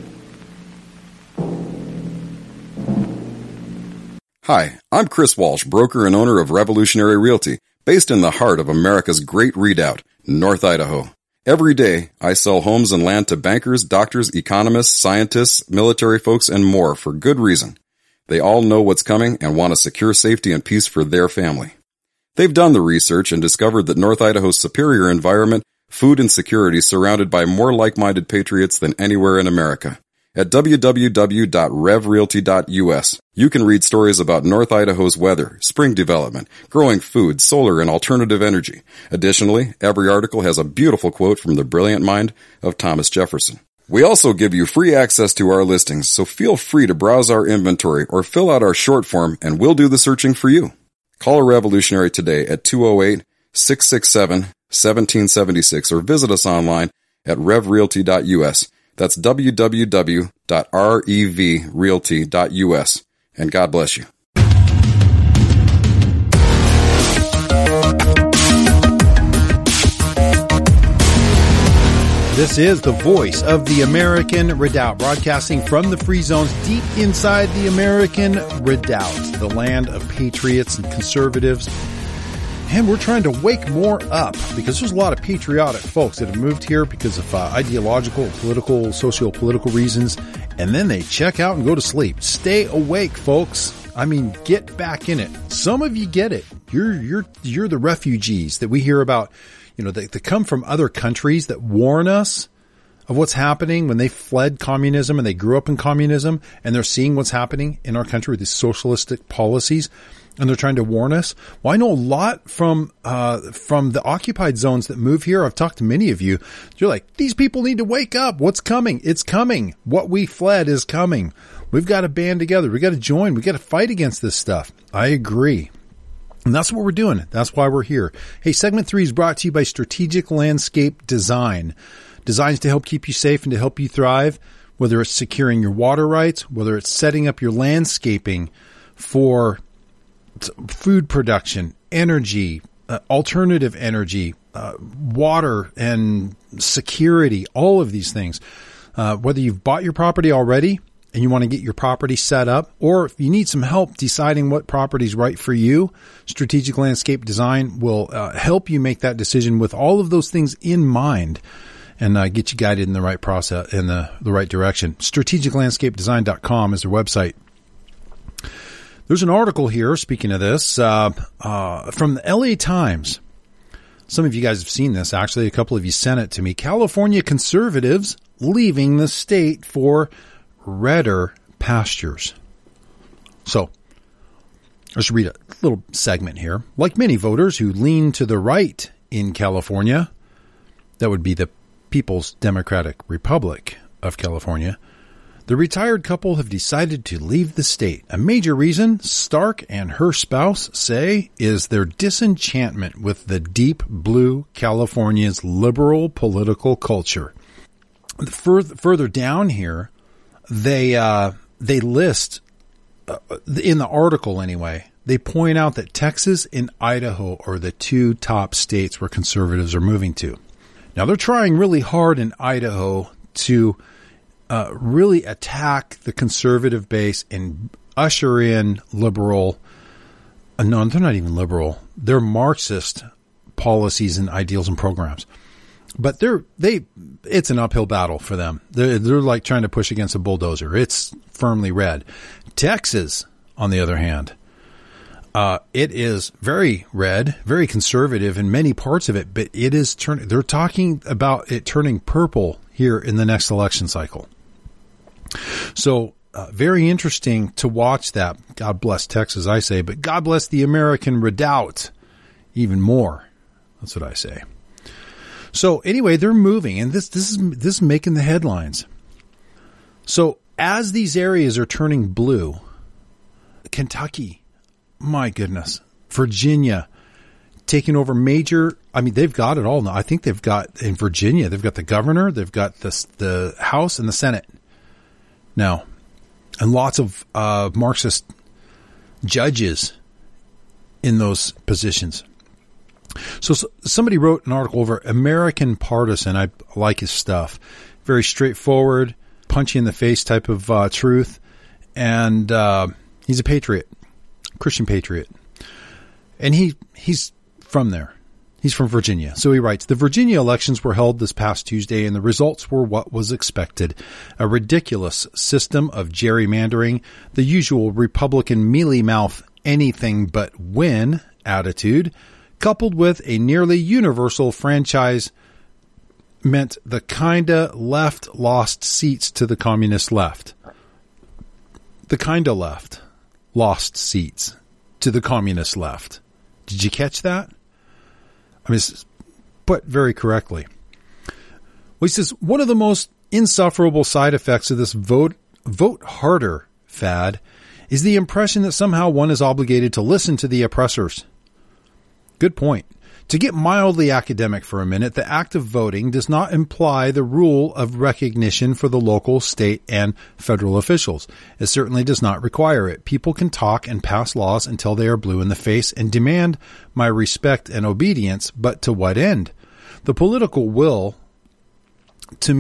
Hi, I'm Chris Walsh, broker and owner of Revolutionary Realty, based in the heart of America's great redoubt, North Idaho. Every day, I sell homes and land to bankers, doctors, economists, scientists, military folks, and more for good reason. They all know what's coming and want to secure safety and peace for their family. They've done the research and discovered that North Idaho's superior environment, food, and security is surrounded by more like-minded patriots than anywhere in America. At www.revrealty.us, you can read stories about North Idaho's weather, spring development, growing food, solar, and alternative energy. Additionally, every article has a beautiful quote from the brilliant mind of Thomas Jefferson. We also give you free access to our listings, so feel free to browse our inventory or fill out our short form and we'll do the searching for you. Call a Revolutionary today at 208-667-1776 or visit us online at revrealty.us. That's www.revrealty.us. And God bless you. This is the voice of the American Redoubt, broadcasting from the free zones deep inside the American Redoubt, the land of patriots and conservatives. And we're trying to wake more up because there's a lot of patriotic folks that have moved here because of ideological, political, socio-political reasons, and then they check out and go to sleep. Stay awake, folks. I mean, get back in it. Some of you get it. You're the refugees that we hear about. You know, they come from other countries that warn us of what's happening when they fled communism and they grew up in communism, and they're seeing what's happening in our country with these socialistic policies, and they're trying to warn us. Well, I know a lot from the occupied zones that move here. I've talked to many of you. You're like, these people need to wake up. What's coming? It's coming. What we fled is coming. We've got to band together. We've got to join. We've got to fight against this stuff. I agree. And that's what we're doing. That's why we're here. Hey, segment 3 is brought to you by Strategic Landscape Design. Designs to help keep you safe and to help you thrive, whether it's securing your water rights, whether it's setting up your landscaping for food production, energy, alternative energy, water and security, all of these things. Whether you've bought your property already and you want to get your property set up, or if you need some help deciding what property is right for you, Strategic Landscape Design will help you make that decision with all of those things in mind and get you guided in the right process, in the right direction. StrategicLandscapeDesign.com is their website. There's an article here, speaking of this, from the LA Times. Some of you guys have seen this, actually. A couple of you sent it to me. California conservatives leaving the state for redder pastures. So, let's read a little segment here. Like many voters who lean to the right in California, that would be the People's Democratic Republic of California, the retired couple have decided to leave the state. A major reason, Stark and her spouse say, is their disenchantment with the deep blue California's liberal political culture. Further down here, they list, in the article anyway, they point out that Texas and Idaho are the two top states where conservatives are moving to. Now, they're trying really hard in Idaho to really attack the conservative base and usher in liberal, no, they're not even liberal, they're Marxist policies and ideals and programs. But it's an uphill battle for them. They're like trying to push against a bulldozer. It's firmly red. Texas, on the other hand, it is very red, very conservative in many parts of it, but it is they're talking about it turning purple here in the next election cycle. So, very interesting to watch that. God bless Texas, I say, but God bless the American Redoubt even more. That's what I say. So anyway, they're moving, and this is making the headlines. So as these areas are turning blue, Kentucky, my goodness, Virginia, taking over major, I mean, they've got it all now. I think they've got, in Virginia, they've got the governor, they've got the House and the Senate now, and lots of Marxist judges in those positions. So somebody wrote an article over American Partisan. I like his stuff. Very straightforward, punchy in the face type of truth. And he's a patriot, Christian patriot. And he's from there. He's from Virginia. So he writes, the Virginia elections were held this past Tuesday and the results were what was expected. A ridiculous system of gerrymandering, the usual Republican mealy-mouth anything but win attitude, coupled with a nearly universal franchise meant the kinda left lost seats to the communist left. The kinda left lost seats to the communist left. Did you catch that? I mean, it's put very correctly. Well, he says, one of the most insufferable side effects of this vote harder fad is the impression that somehow one is obligated to listen to the oppressors. Good point. To get mildly academic for a minute, the act of voting does not imply the rule of recognition for the local, state, and federal officials. It certainly does not require it. People can talk and pass laws until they are blue in the face and demand my respect and obedience, but to what end? The political will do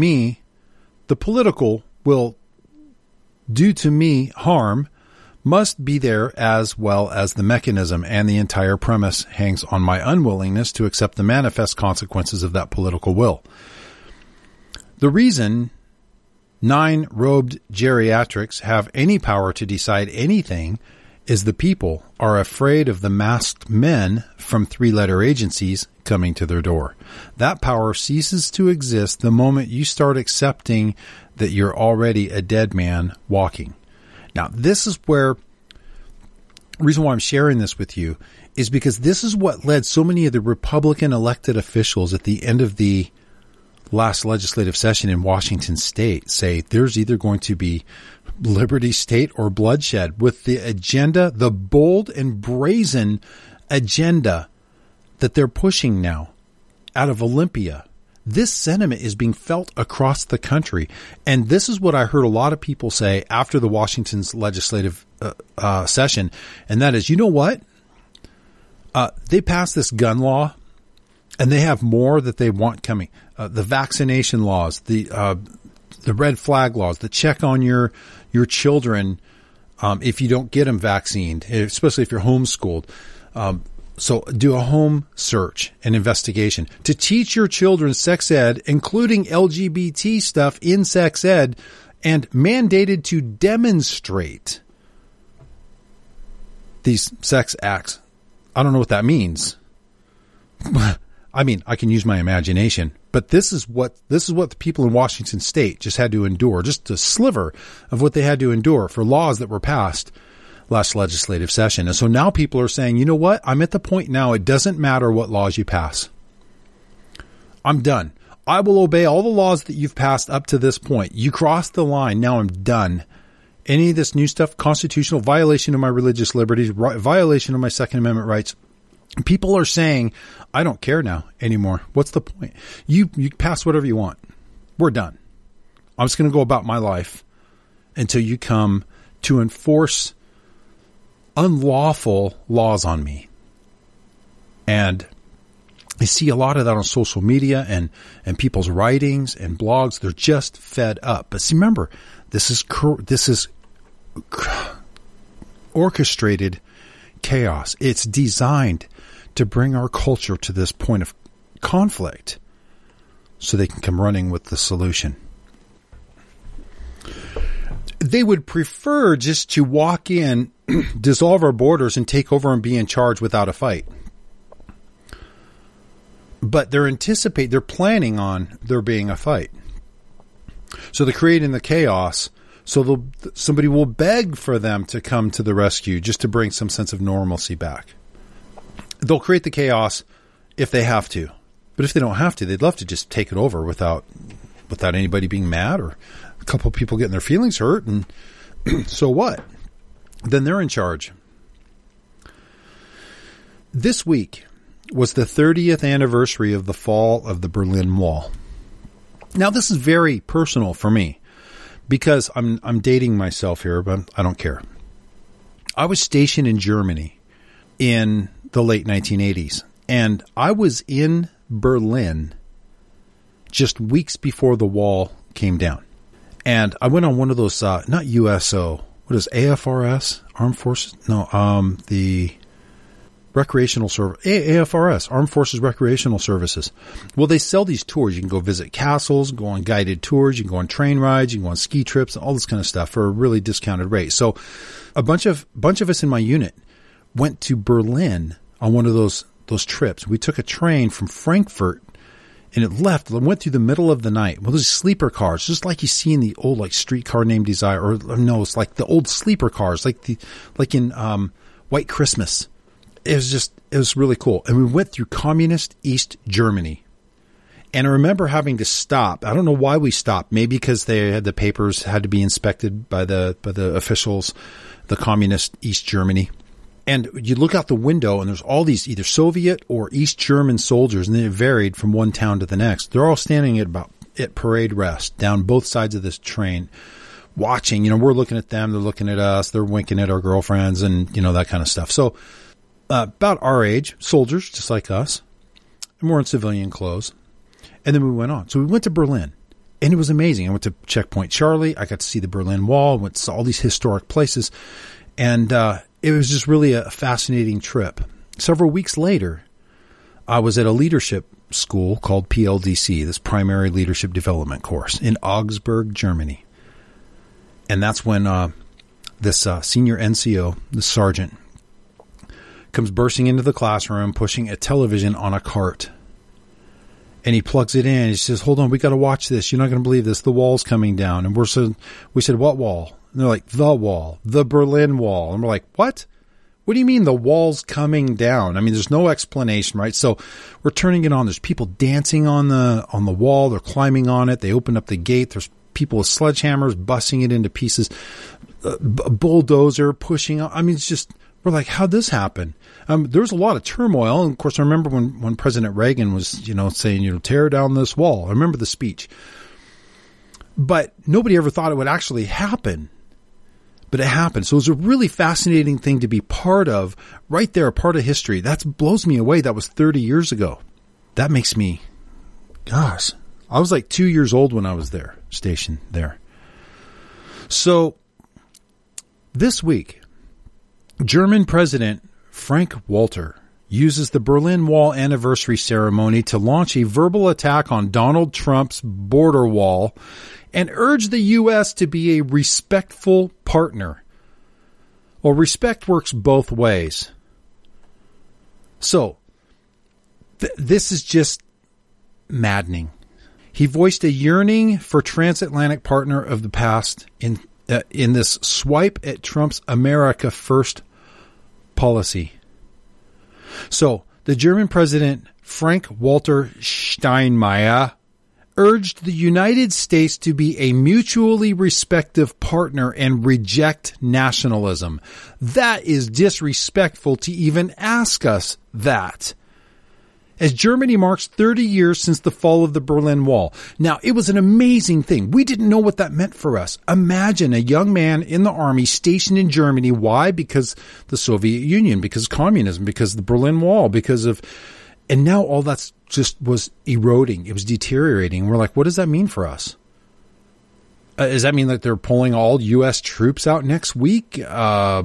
to me harm must be there as well as the mechanism, and the entire premise hangs on my unwillingness to accept the manifest consequences of that political will. The reason 9 robed geriatrics have any power to decide anything is the people are afraid of the masked men from 3-letter agencies coming to their door. That power ceases to exist the moment you start accepting that you're already a dead man walking. Now, this is where the reason why I'm sharing this with you is because this is what led so many of the Republican elected officials at the end of the last legislative session in Washington state say there's either going to be liberty state or bloodshed, with the agenda, the bold and brazen agenda that they're pushing now out of Olympia. This sentiment is being felt across the country. And this is what I heard a lot of people say after the Washington's legislative session. And that is, you know what? They passed this gun law and they have more that they want coming. The vaccination laws, the red flag laws, the check on your children if you don't get them vaccinated, especially if you're homeschooled. So do a home search and investigation to teach your children sex ed, including LGBT stuff in sex ed, and mandated to demonstrate these sex acts. I don't know what that means. I mean, I can use my imagination, but this is what the people in Washington state just had to endure, just a sliver of what they had to endure for laws that were passed last legislative session. And so now people are saying, you know what? I'm at the point now, it doesn't matter what laws you pass. I'm done. I will obey all the laws that you've passed up to this point. You crossed the line. Now I'm done. Any of this new stuff, constitutional violation of my religious liberties, violation of my Second Amendment rights. People are saying, I don't care now anymore. What's the point? You pass whatever you want. We're done. I'm just going to go about my life until you come to enforce unlawful laws on me. And I see a lot of that on social media and people's writings and blogs. They're just fed up. But see, remember, this is orchestrated chaos. It's designed to bring our culture to this point of conflict so they can come running with the solution. They would prefer just to walk in, dissolve our borders, and take over and be in charge without a fight. But they're planning on there being a fight. So they're creating the chaos. So somebody will beg for them to come to the rescue just to bring some sense of normalcy back. They'll create the chaos if they have to. But if they don't have to, they'd love to just take it over without anybody being mad or a couple of people getting their feelings hurt. And so what? Then they're in charge. This week was the 30th anniversary of the fall of the Berlin Wall. Now, this is very personal for me because I'm dating myself here, but I don't care. I was stationed in Germany in the late 1980s, and I was in Berlin just weeks before the wall came down. And I went on one of those, not USO, what is AFRS? Armed Forces? No, recreational service, AFRS, Armed Forces Recreational Services. Well, they sell these tours. You can go visit castles, go on guided tours, you can go on train rides, you can go on ski trips, all this kind of stuff for a really discounted rate. So a bunch of us in my unit went to Berlin on one of those trips. We took a train from Frankfurt and it went through the middle of the night. Well, those sleeper cars, just like you see in the old like Streetcar Named Desire, or no, it's like the old sleeper cars, like in White Christmas. It was really cool. And we went through communist East Germany. And I remember having to stop. I don't know why we stopped. Maybe because the papers had to be inspected by the officials, the communist East Germany. And you look out the window and there's all these either Soviet or East German soldiers, and they varied from one town to the next. They're all standing at parade rest down both sides of this train, watching. We're looking at them, they're looking at us, they're winking at our girlfriends, and that kind of stuff. So about our age, soldiers just like us, and we're in civilian clothes. And then we went on. So we went to Berlin, and it was amazing. I went to Checkpoint Charlie. I got to see the Berlin Wall, went to all these historic places, and it was just really a fascinating trip. Several weeks later, I was at a leadership school called PLDC, this Primary Leadership Development course in Augsburg, Germany. And that's when this senior NCO, the sergeant, comes bursting into the classroom, pushing a television on a cart. And he plugs it in. He says, hold on, we got to watch this. You're not going to believe this. The wall's coming down. And we said, what wall? And they're like, the wall, the Berlin Wall. And we're like, what? What do you mean the wall's coming down? I mean, there's no explanation, right? So we're turning it on. There's people dancing on the wall. They're climbing on it. They open up the gate. There's people with sledgehammers busting it into pieces. A bulldozer pushing on. I mean, it's just, we're like, how'd this happen? There was a lot of turmoil. And of course, I remember when President Reagan was, saying, tear down this wall. I remember the speech. But nobody ever thought it would actually happen. But it happened. So it was a really fascinating thing to be part of right there, a part of history. That blows me away. That was 30 years ago. That makes me, gosh, I was like 2 years old when I was there, stationed there. So this week, German President Frank-Walter uses the Berlin Wall anniversary ceremony to launch a verbal attack on Donald Trump's border wall and urge the U.S. to be a respectful partner. Well, respect works both ways. So, this is just maddening. He voiced a yearning for transatlantic partner of the past in this swipe at Trump's America First policy. So, the German President Frank-Walter Steinmeier urged the United States to be a mutually respectful partner and reject nationalism. That is disrespectful to even ask us that. As Germany marks 30 years since the fall of the Berlin Wall. Now, it was an amazing thing. We didn't know what that meant for us. Imagine a young man in the army stationed in Germany. Why? Because the Soviet Union, because communism, because the Berlin Wall, and now all that's just was eroding. It was deteriorating. We're like, what does that mean for us? Does that mean that they're pulling all U.S. troops out next week? Does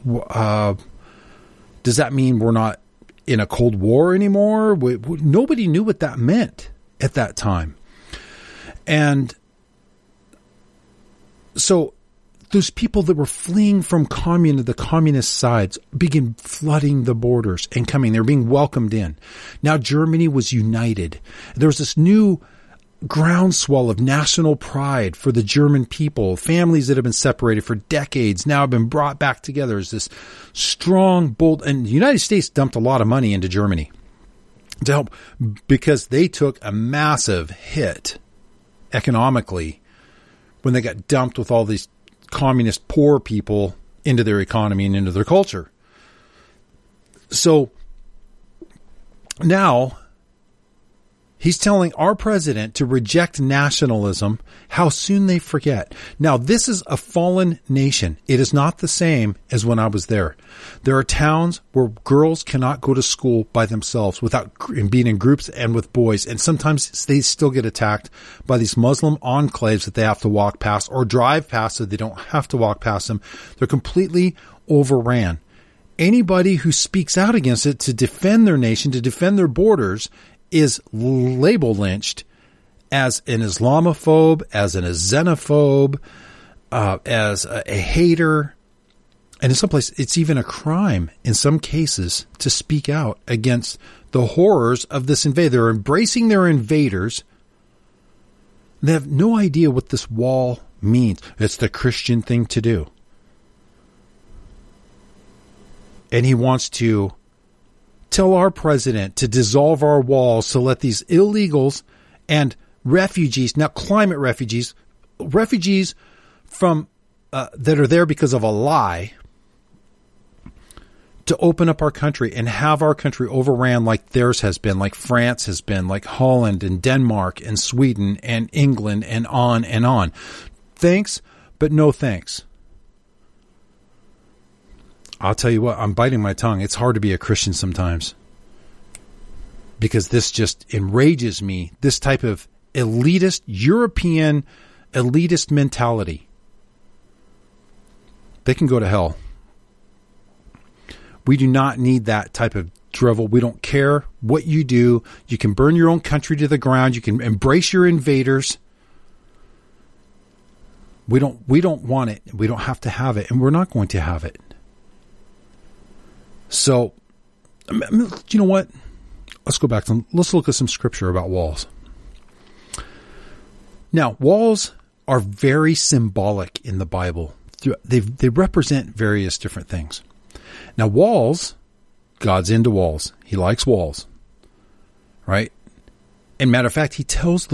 that mean we're not in a Cold War anymore? Nobody knew what that meant at that time. And so those people that were fleeing from the communist sides began flooding the borders and coming. They were being welcomed in. Now Germany was united. There was this new groundswell of national pride for the German people. Families that have been separated for decades now have been brought back together as this strong, bold, and the United States dumped a lot of money into Germany to help because they took a massive hit economically when they got dumped with all these communist poor people into their economy and into their culture. So now he's telling our president to reject nationalism. How soon they forget. Now, this is a fallen nation. It is not the same as when I was there. There are towns where girls cannot go to school by themselves without being in groups and with boys. And sometimes they still get attacked by these Muslim enclaves that they have to walk past or drive past so they don't have to walk past them. They're completely overran. anybody who speaks out against it to defend their nation, to defend their borders, is label lynched as an Islamophobe, as a xenophobe, as a hater. And in some places, it's even a crime in some cases to speak out against the horrors of this invader. They're embracing their invaders. They have no idea what this wall means. It's the Christian thing to do. And he wants to tell our president to dissolve our walls to let these illegals and refugees, now climate refugees from that are there because of a lie, to open up our country and have our country overran like theirs has been, like France has been, like Holland and Denmark and Sweden and England and on and on. Thanks, but no thanks. I'll tell you what, I'm biting my tongue. It's hard to be a Christian sometimes because this just enrages me. This type of elitist, European elitist mentality. They can go to hell. We do not need that type of drivel. We don't care what you do. You can burn your own country to the ground. You can embrace your invaders. We don't want it. We don't have to have it, and we're not going to have it. So, you know what? Let's go back to, let's look at some scripture about walls. Now, walls are very symbolic in the Bible. They represent various different things. Now, walls, God's into walls. He likes walls, right? And matter of fact, he tells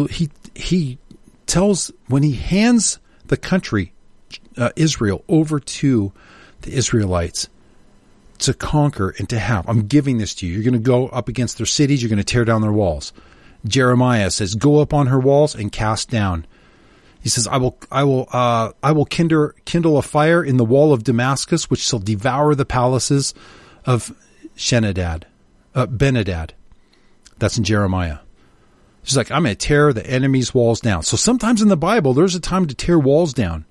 when he hands the country, Israel, over to the Israelites to conquer and to have. I'm giving this to you. You're going to go up against their cities. You're going to tear down their walls. Jeremiah says, go up on her walls and cast down. He says, I will kindle a fire in the wall of Damascus, which shall devour the palaces of Benadad. That's in Jeremiah. She's like, I'm going to tear the enemy's walls down. So sometimes in the Bible, there's a time to tear walls down.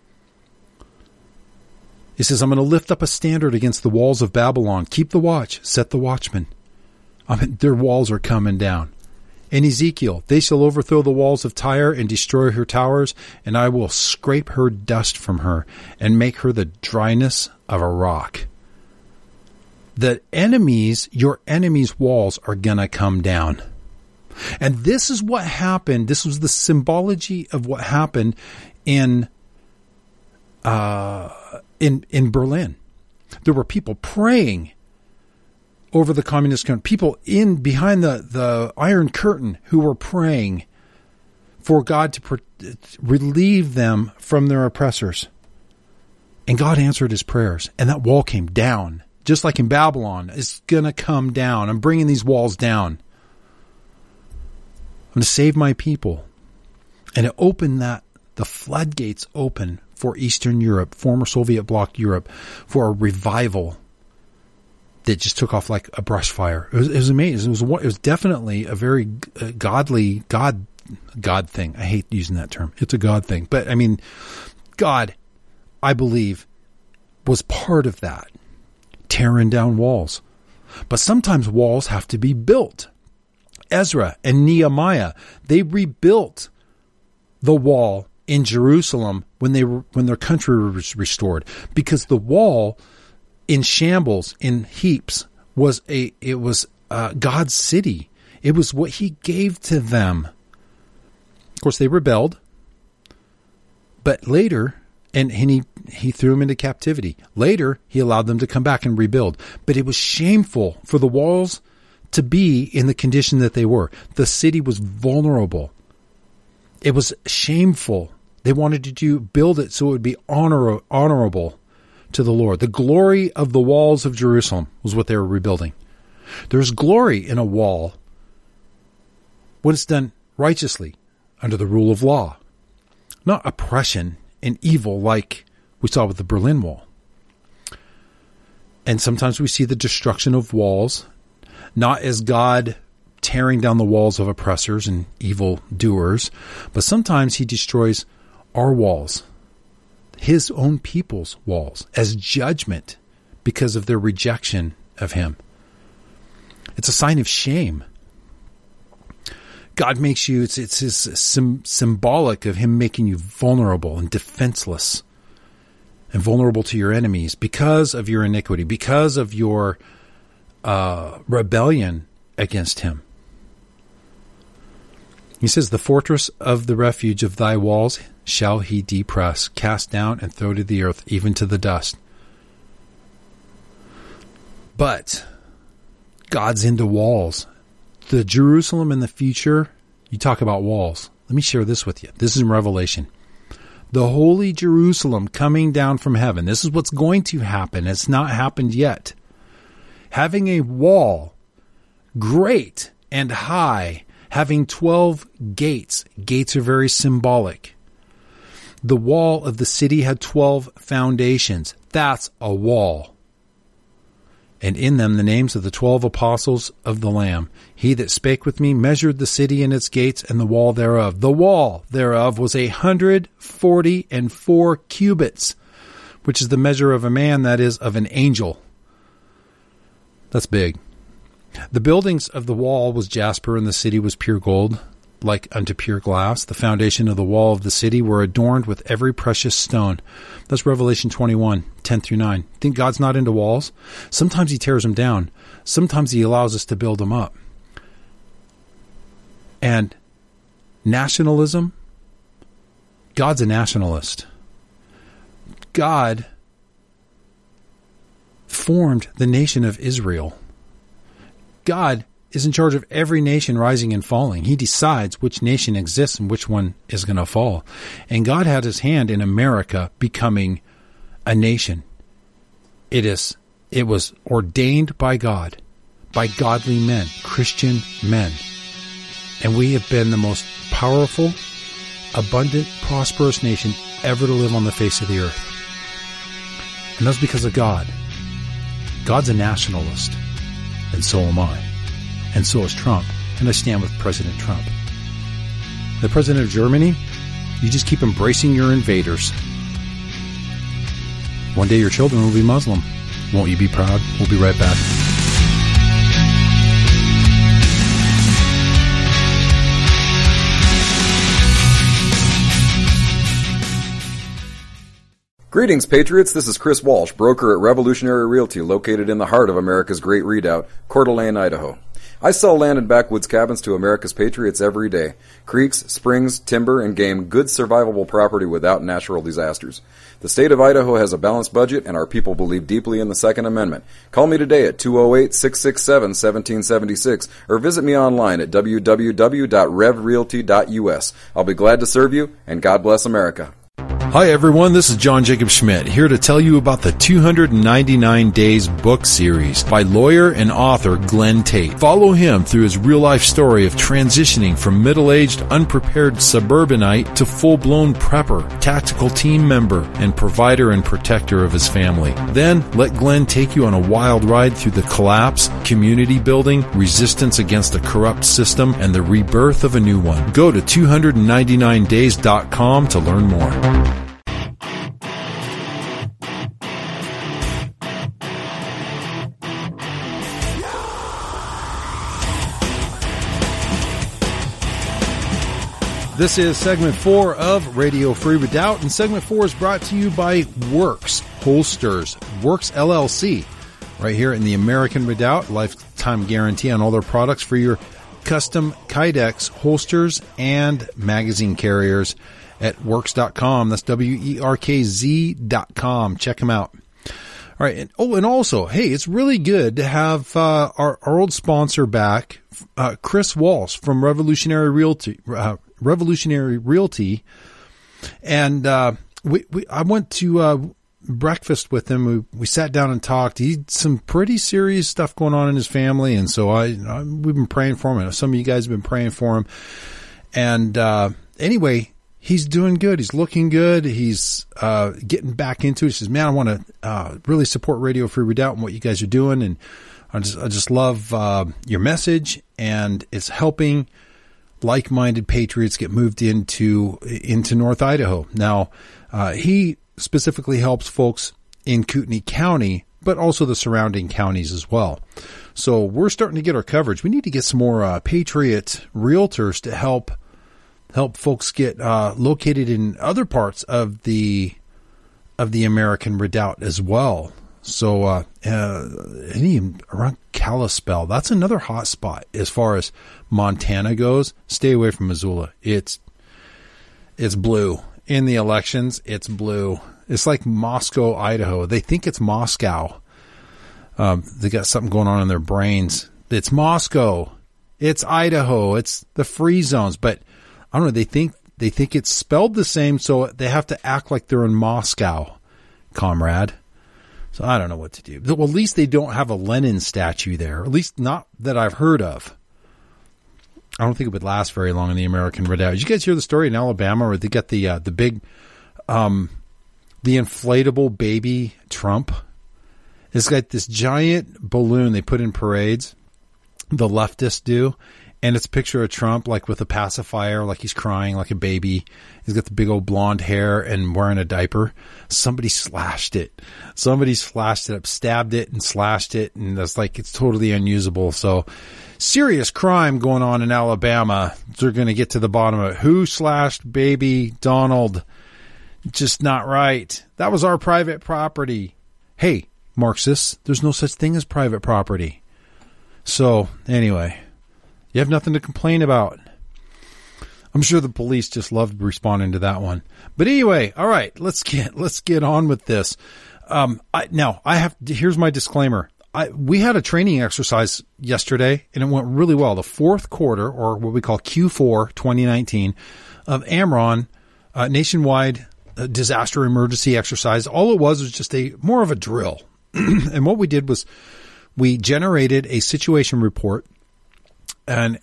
He says, I'm going to lift up a standard against the walls of Babylon. Keep the watch. Set the watchman. Their walls are coming down. In Ezekiel, they shall overthrow the walls of Tyre and destroy her towers, and I will scrape her dust from her and make her the dryness of a rock. The enemies, your enemies' walls are going to come down. And this is what happened. This was the symbology of what happened in Berlin. There were people praying over the communist country, people behind the Iron Curtain who were praying for God to relieve them from their oppressors. And God answered his prayers, and that wall came down. Just like in Babylon, it's going to come down. I'm bringing these walls down. I'm going to save my people. And it opened the floodgates open for Eastern Europe, former Soviet bloc Europe, for a revival that just took off like a brush fire. It was amazing. It was definitely a very godly God thing. I hate using that term. It's a God thing. But I mean, God, I believe, was part of that. Tearing down walls. But sometimes walls have to be built. Ezra and Nehemiah, they rebuilt the wall in Jerusalem when their country was restored, because the wall in shambles, in heaps, was God's city. It was what he gave to them. Of course, they rebelled, but later, and he threw them into captivity. Later, he allowed them to come back and rebuild. But it was shameful for the walls to be in the condition that they were. The city was vulnerable. It was shameful. They wanted to build it so it would be honorable to the Lord. The glory of the walls of Jerusalem was what they were rebuilding. There's glory in a wall when it's done righteously under the rule of law, not oppression and evil like we saw with the Berlin Wall. And sometimes we see the destruction of walls, not as God tearing down the walls of oppressors and evil doers, but sometimes he destroys our walls, his own people's walls, as judgment, because of their rejection of him. It's a sign of shame. God makes you, it's symbolic of him making you vulnerable and defenseless and vulnerable to your enemies because of your iniquity, because of your rebellion against him. He says, the fortress of the refuge of thy walls shall he depress, cast down and throw to the earth, even to the dust. But God's into walls. The Jerusalem in the future, you talk about walls. Let me share this with you. This is in Revelation. The holy Jerusalem coming down from heaven. This is what's going to happen. It's not happened yet. Having a wall, great and high, having 12 gates. Gates are very symbolic. The wall of the city had 12 foundations. That's a wall. And in them the names of the 12 apostles of the Lamb. He that spake with me measured the city and its gates and the wall thereof. The wall thereof was 144 cubits, which is the measure of a man, that is, of an angel. That's big. The buildings of the wall was jasper, and the city was pure gold, like unto pure glass. The foundation of the wall of the city were adorned with every precious stone. That's Revelation 21, 10 through 9. Think God's not into walls? Sometimes he tears them down. Sometimes he allows us to build them up. And nationalism, God's a nationalist. God formed the nation of Israel. God is in charge of every nation rising and falling. He decides which nation exists and which one is going to fall. And God had his hand in America becoming a nation. It was ordained by God, by godly men, Christian men. And we have been the most powerful, abundant, prosperous nation ever to live on the face of the earth. And that's because of God. God's a nationalist. And so am I. And so is Trump. And I stand with President Trump. The president of Germany, you just keep embracing your invaders. One day your children will be Muslim. Won't you be proud? We'll be right back. Greetings, Patriots. This is Chris Walsh, broker at Revolutionary Realty, located in the heart of America's Great Redoubt, Coeur d'Alene, Idaho. I sell land and backwoods cabins to America's Patriots every day. Creeks, springs, timber, and game, good survivable property without natural disasters. The state of Idaho has a balanced budget, and our people believe deeply in the Second Amendment. Call me today at 208-667-1776 or visit me online at www.revrealty.us. I'll be glad to serve you, and God bless America. Hi everyone, this is John Jacob Schmidt, here to tell you about the 299 Days book series by lawyer and author Glenn Tate. Follow him through his real-life story of transitioning from middle-aged, unprepared suburbanite to full-blown prepper, tactical team member, and provider and protector of his family. Then, let Glenn take you on a wild ride through the collapse, community building, resistance against a corrupt system, and the rebirth of a new one. Go to 299days.com to learn more. This is segment 4 of Radio Free Redoubt, and segment 4 is brought to you by Works Holsters, Works LLC, right here in the American Redoubt. Lifetime guarantee on all their products for your custom Kydex holsters and magazine carriers at works.com. That's WERKZ.com. Check them out. All right. And also, hey, it's really good to have our old sponsor back, Chris Walsh from Revolutionary Realty. And I went to breakfast with him. We sat down and talked. He had some pretty serious stuff going on in his family, and so we've been praying for him. And some of you guys have been praying for him. And anyway, he's doing good. He's looking good. He's getting back into it. He says, "Man, I want to really support Radio Free Redoubt and what you guys are doing, and I just love your message, and it's helping like-minded patriots get moved into North Idaho." Now, he specifically helps folks in Kootenai County, but also the surrounding counties as well. So we're starting to get our coverage. We need to get some more Patriot realtors to help folks get located in other parts of the American Redoubt as well. So any around Kalispell, that's another hot spot as far as Montana goes. Stay away from Missoula. It's blue. In the elections, it's blue. It's like Moscow, Idaho. They think it's Moscow. They got something going on in their brains. It's Moscow. It's Idaho. It's the free zones. But I don't know. They think it's spelled the same, so they have to act like they're in Moscow, comrade. So I don't know what to do. Well, at least they don't have a Lenin statue there. At least not that I've heard of. I don't think it would last very long in the American Redoubt. Did you guys hear the story in Alabama where they got the big, the inflatable baby Trump? It's got this giant balloon they put in parades. The leftists do. And it's a picture of Trump, like with a pacifier, like he's crying like a baby. He's got the big old blonde hair and wearing a diaper. Somebody slashed it. Somebody slashed it up, stabbed it and slashed it. And that's like, it's totally unusable. So serious crime going on in Alabama. They're going to get to the bottom of it. Who slashed baby Donald? Just not right. That was our private property. Hey, Marxists, there's no such thing as private property. So anyway, you have nothing to complain about. I'm sure the police just loved responding to that one. But anyway, all right, let's get on with this. Here's my disclaimer. We had a training exercise yesterday and it went really well. The fourth quarter, or what we call Q4 2019 of AMRON, nationwide disaster emergency exercise. All it was just more of a drill. And what we did was we generated a situation report and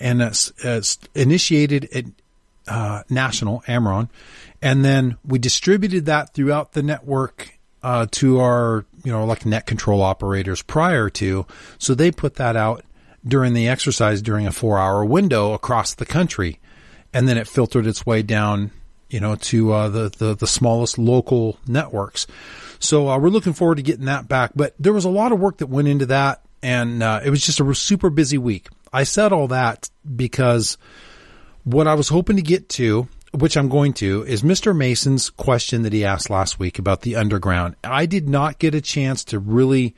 initiated a national AMRON, and then we distributed that throughout the network to our, like net control operators prior to, so they put that out during the exercise during a 4-hour window across the country, and then it filtered its way down, to the smallest local networks. So we're looking forward to getting that back. But there was a lot of work that went into that, and it was just a super busy week. I said all that because what I was hoping to get to, which I'm going to, is Mr. Mason's question that he asked last week about the underground. I did not get a chance to really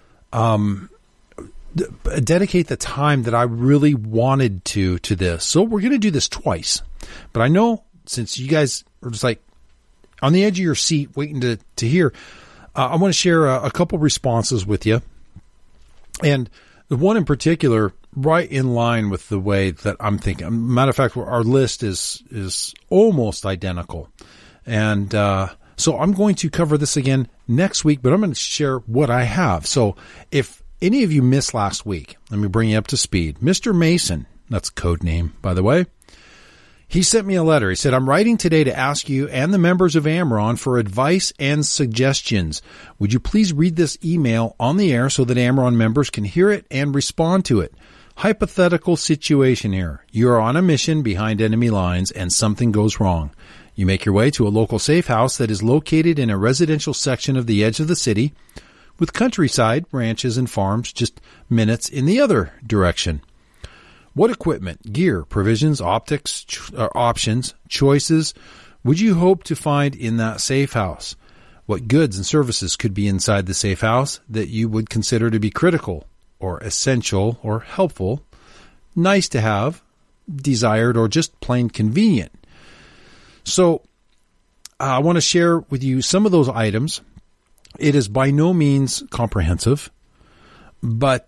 dedicate the time that I really wanted to this. So we're going to do this twice. But I know since you guys are just like on the edge of your seat waiting to hear, I want to share a couple responses with you. And the one in particular, right in line with the way that I'm thinking. Matter of fact, our list is almost identical. And so I'm going to cover this again next week, but I'm going to share what I have. So if any of you missed last week, let me bring you up to speed. Mr. Mason, that's a code name, by the way. He sent me a letter. He said, I'm writing today to ask you and the members of AMRON for advice and suggestions. Would you please read this email on the air so that AMRON members can hear it and respond to it? Hypothetical situation here. You are on a mission behind enemy lines and something goes wrong. You make your way to a local safe house that is located in a residential section of the edge of the city with countryside, ranches, and farms just minutes in the other direction. What equipment, gear, provisions, optics, options, choices would you hope to find in that safe house? What goods and services could be inside the safe house that you would consider to be critical or essential or helpful, nice to have, desired, or just plain convenient? So I want to share with you some of those items. It is by no means comprehensive, but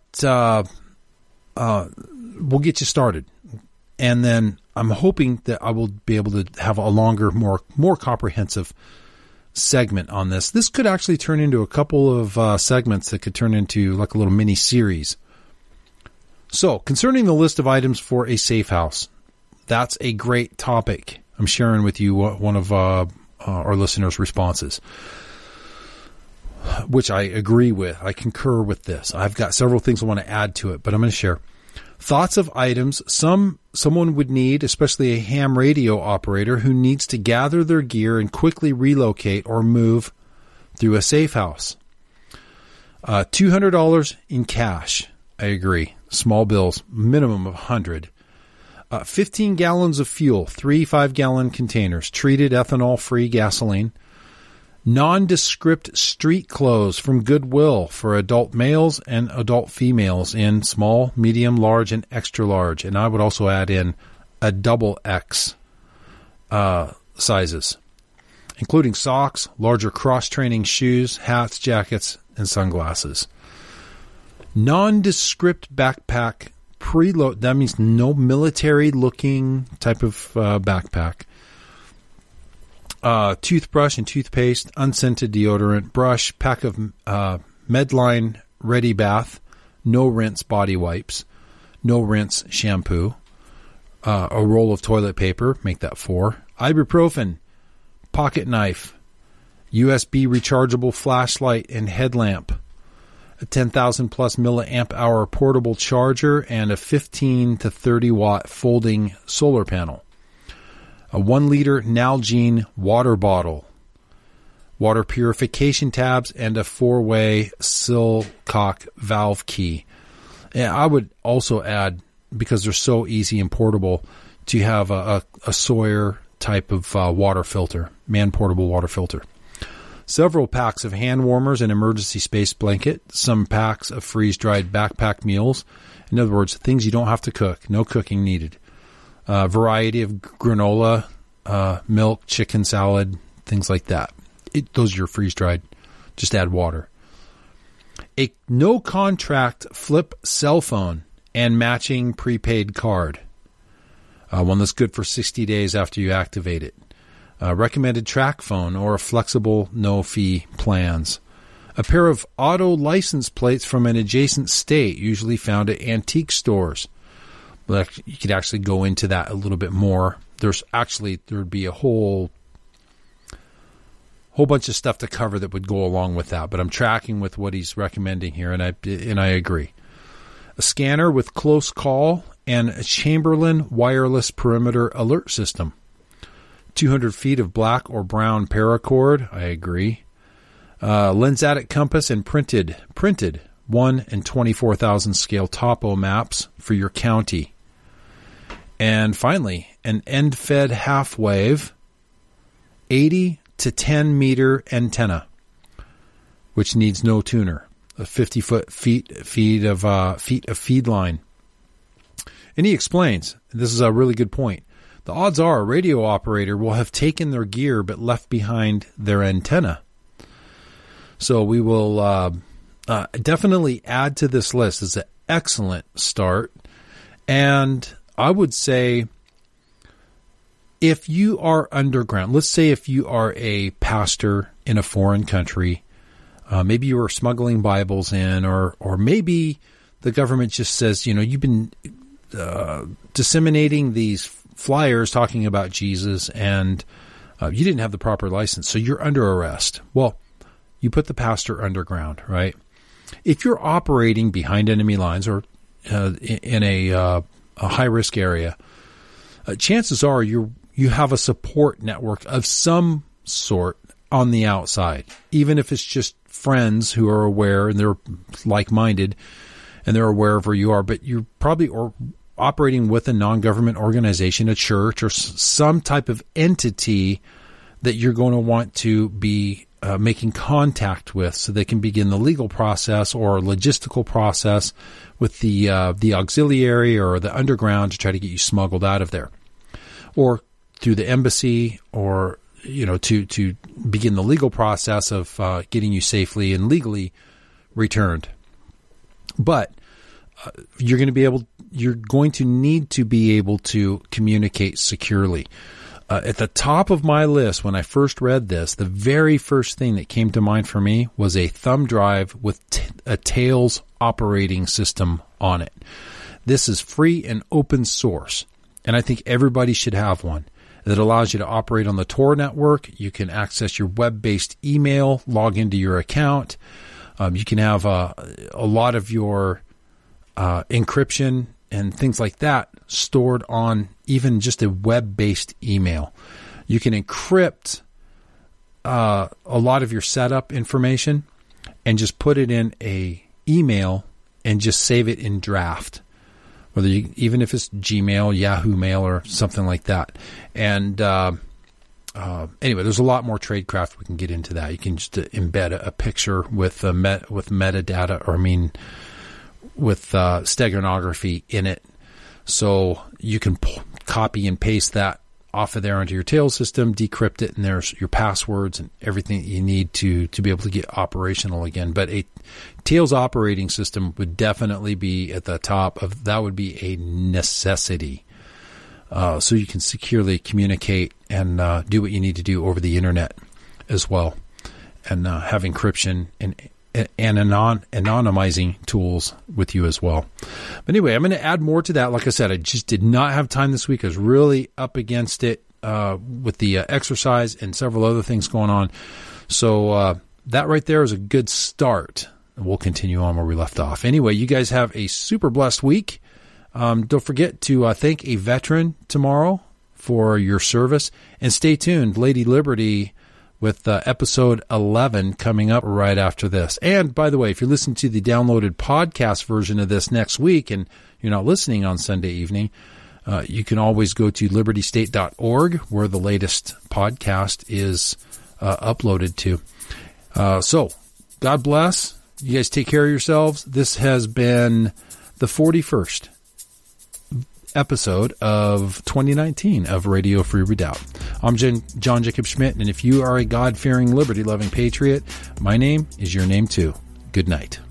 we'll get you started. And then I'm hoping that I will be able to have a longer, more comprehensive segment on this. This could actually turn into a couple of segments that could turn into like a little mini series. So concerning the list of items for a safe house, that's a great topic. I'm sharing with you one of our listeners' responses, which I agree with. I concur with this. I've got several things I want to add to it, but I'm going to share thoughts of items someone would need, especially a ham radio operator who needs to gather their gear and quickly relocate or move through a safe house. $200 in cash. I agree. Small bills, minimum of 100. 15 gallons of fuel, 3 5-gallon containers, treated ethanol-free gasoline. Nondescript street clothes from Goodwill for adult males and adult females in small, medium, large, and extra large. And I would also add in a double X sizes, including socks, larger cross-training shoes, hats, jackets, and sunglasses. Nondescript backpack, preload. That means no military-looking type of backpack. Toothbrush and toothpaste, unscented deodorant, brush, pack of Medline Ready Bath, no rinse body wipes, no rinse shampoo, a roll of toilet paper, make that 4, ibuprofen, pocket knife, USB rechargeable flashlight and headlamp, a 10,000 plus milliamp hour portable charger, and a 15 to 30 watt folding solar panel. A 1 liter Nalgene water bottle, water purification tabs, and a 4-way Silcock valve key. And I would also add, because they're so easy and portable, to have a Sawyer type of water filter, man-portable water filter. Several packs of hand warmers and emergency space blanket, some packs of freeze-dried backpack meals. In other words, things you don't have to cook, no cooking needed. Variety of granola, milk, chicken salad, things like that. Those are your freeze-dried. Just add water. A no-contract flip cell phone and matching prepaid card. One that's good for 60 days after you activate it. Recommended track phone or flexible no-fee plans. A pair of auto license plates from an adjacent state, usually found at antique stores. But you could actually go into that a little bit more. There would be a whole bunch of stuff to cover that would go along with that. But I'm tracking with what he's recommending here, and I agree. A scanner with close call and a Chamberlain wireless perimeter alert system. 200 feet of black or brown paracord. I agree. Lensatic compass and printed 1 and 24,000 scale topo maps for your county. And finally, an end-fed half-wave 80 to 10 meter antenna, which needs no tuner. A 50 feet of feed line. And he explains, this is a really good point, the odds are a radio operator will have taken their gear but left behind their antenna. So we will definitely add to this list. It's an excellent start. And I would say if you are underground, let's say if you are a pastor in a foreign country, maybe you are smuggling Bibles in, or maybe the government just says, you've been disseminating these flyers talking about Jesus and you didn't have the proper license, so you're under arrest. Well, you put the pastor underground, right? If you're operating behind enemy lines or in a high-risk area, chances are you have a support network of some sort on the outside, even if it's just friends who are aware and they're like-minded and they're aware of where you are, but you're probably operating with a non-government organization, a church, or some type of entity that you're going to want to be making contact with so they can begin the legal process or logistical process with the auxiliary or the underground to try to get you smuggled out of there, or through the embassy, or to begin the legal process of getting you safely and legally returned. But you're going to need to be able to communicate securely. At the top of my list, when I first read this, the very first thing that came to mind for me was a thumb drive with a Tails operating system on it. This is free and open source, and I think everybody should have one. That allows you to operate on the Tor network. You can access your web-based email, log into your account. You can have a lot of your encryption and things like that stored on even just a web-based email. You can encrypt a lot of your setup information, and just put it in a email and just save it in draft. Whether you, even if it's Gmail, Yahoo Mail, or something like that. And anyway, there's a lot more tradecraft. We can get into that. You can just embed a picture with metadata, or with steganography in it. So you can copy and paste that off of there onto your Tails system, decrypt it, and there's your passwords and everything that you need to be able to get operational again. But a Tails operating system would definitely be at the top of that. Would be a necessity, so you can securely communicate and do what you need to do over the internet as well, and have encryption and anonymizing tools with you as well. But anyway, I'm going to add more to that. Like I said, I just did not have time this week. I was really up against it with the exercise and several other things going on. So that right there is a good start. We'll continue on where we left off. Anyway, you guys have a super blessed week. Don't forget to thank a veteran tomorrow for your service. And stay tuned. Lady Liberty with episode 11 coming up right after this. And by the way, if you're listening to the downloaded podcast version of this next week and you're not listening on Sunday evening, you can always go to libertystate.org where the latest podcast is uploaded to. So God bless. You guys take care of yourselves. This has been the 41st episode of 2019 of Radio Free Redoubt. I'm John Jacob Schmidt, and if you are a God-fearing, liberty-loving patriot, my name is your name too. Good night.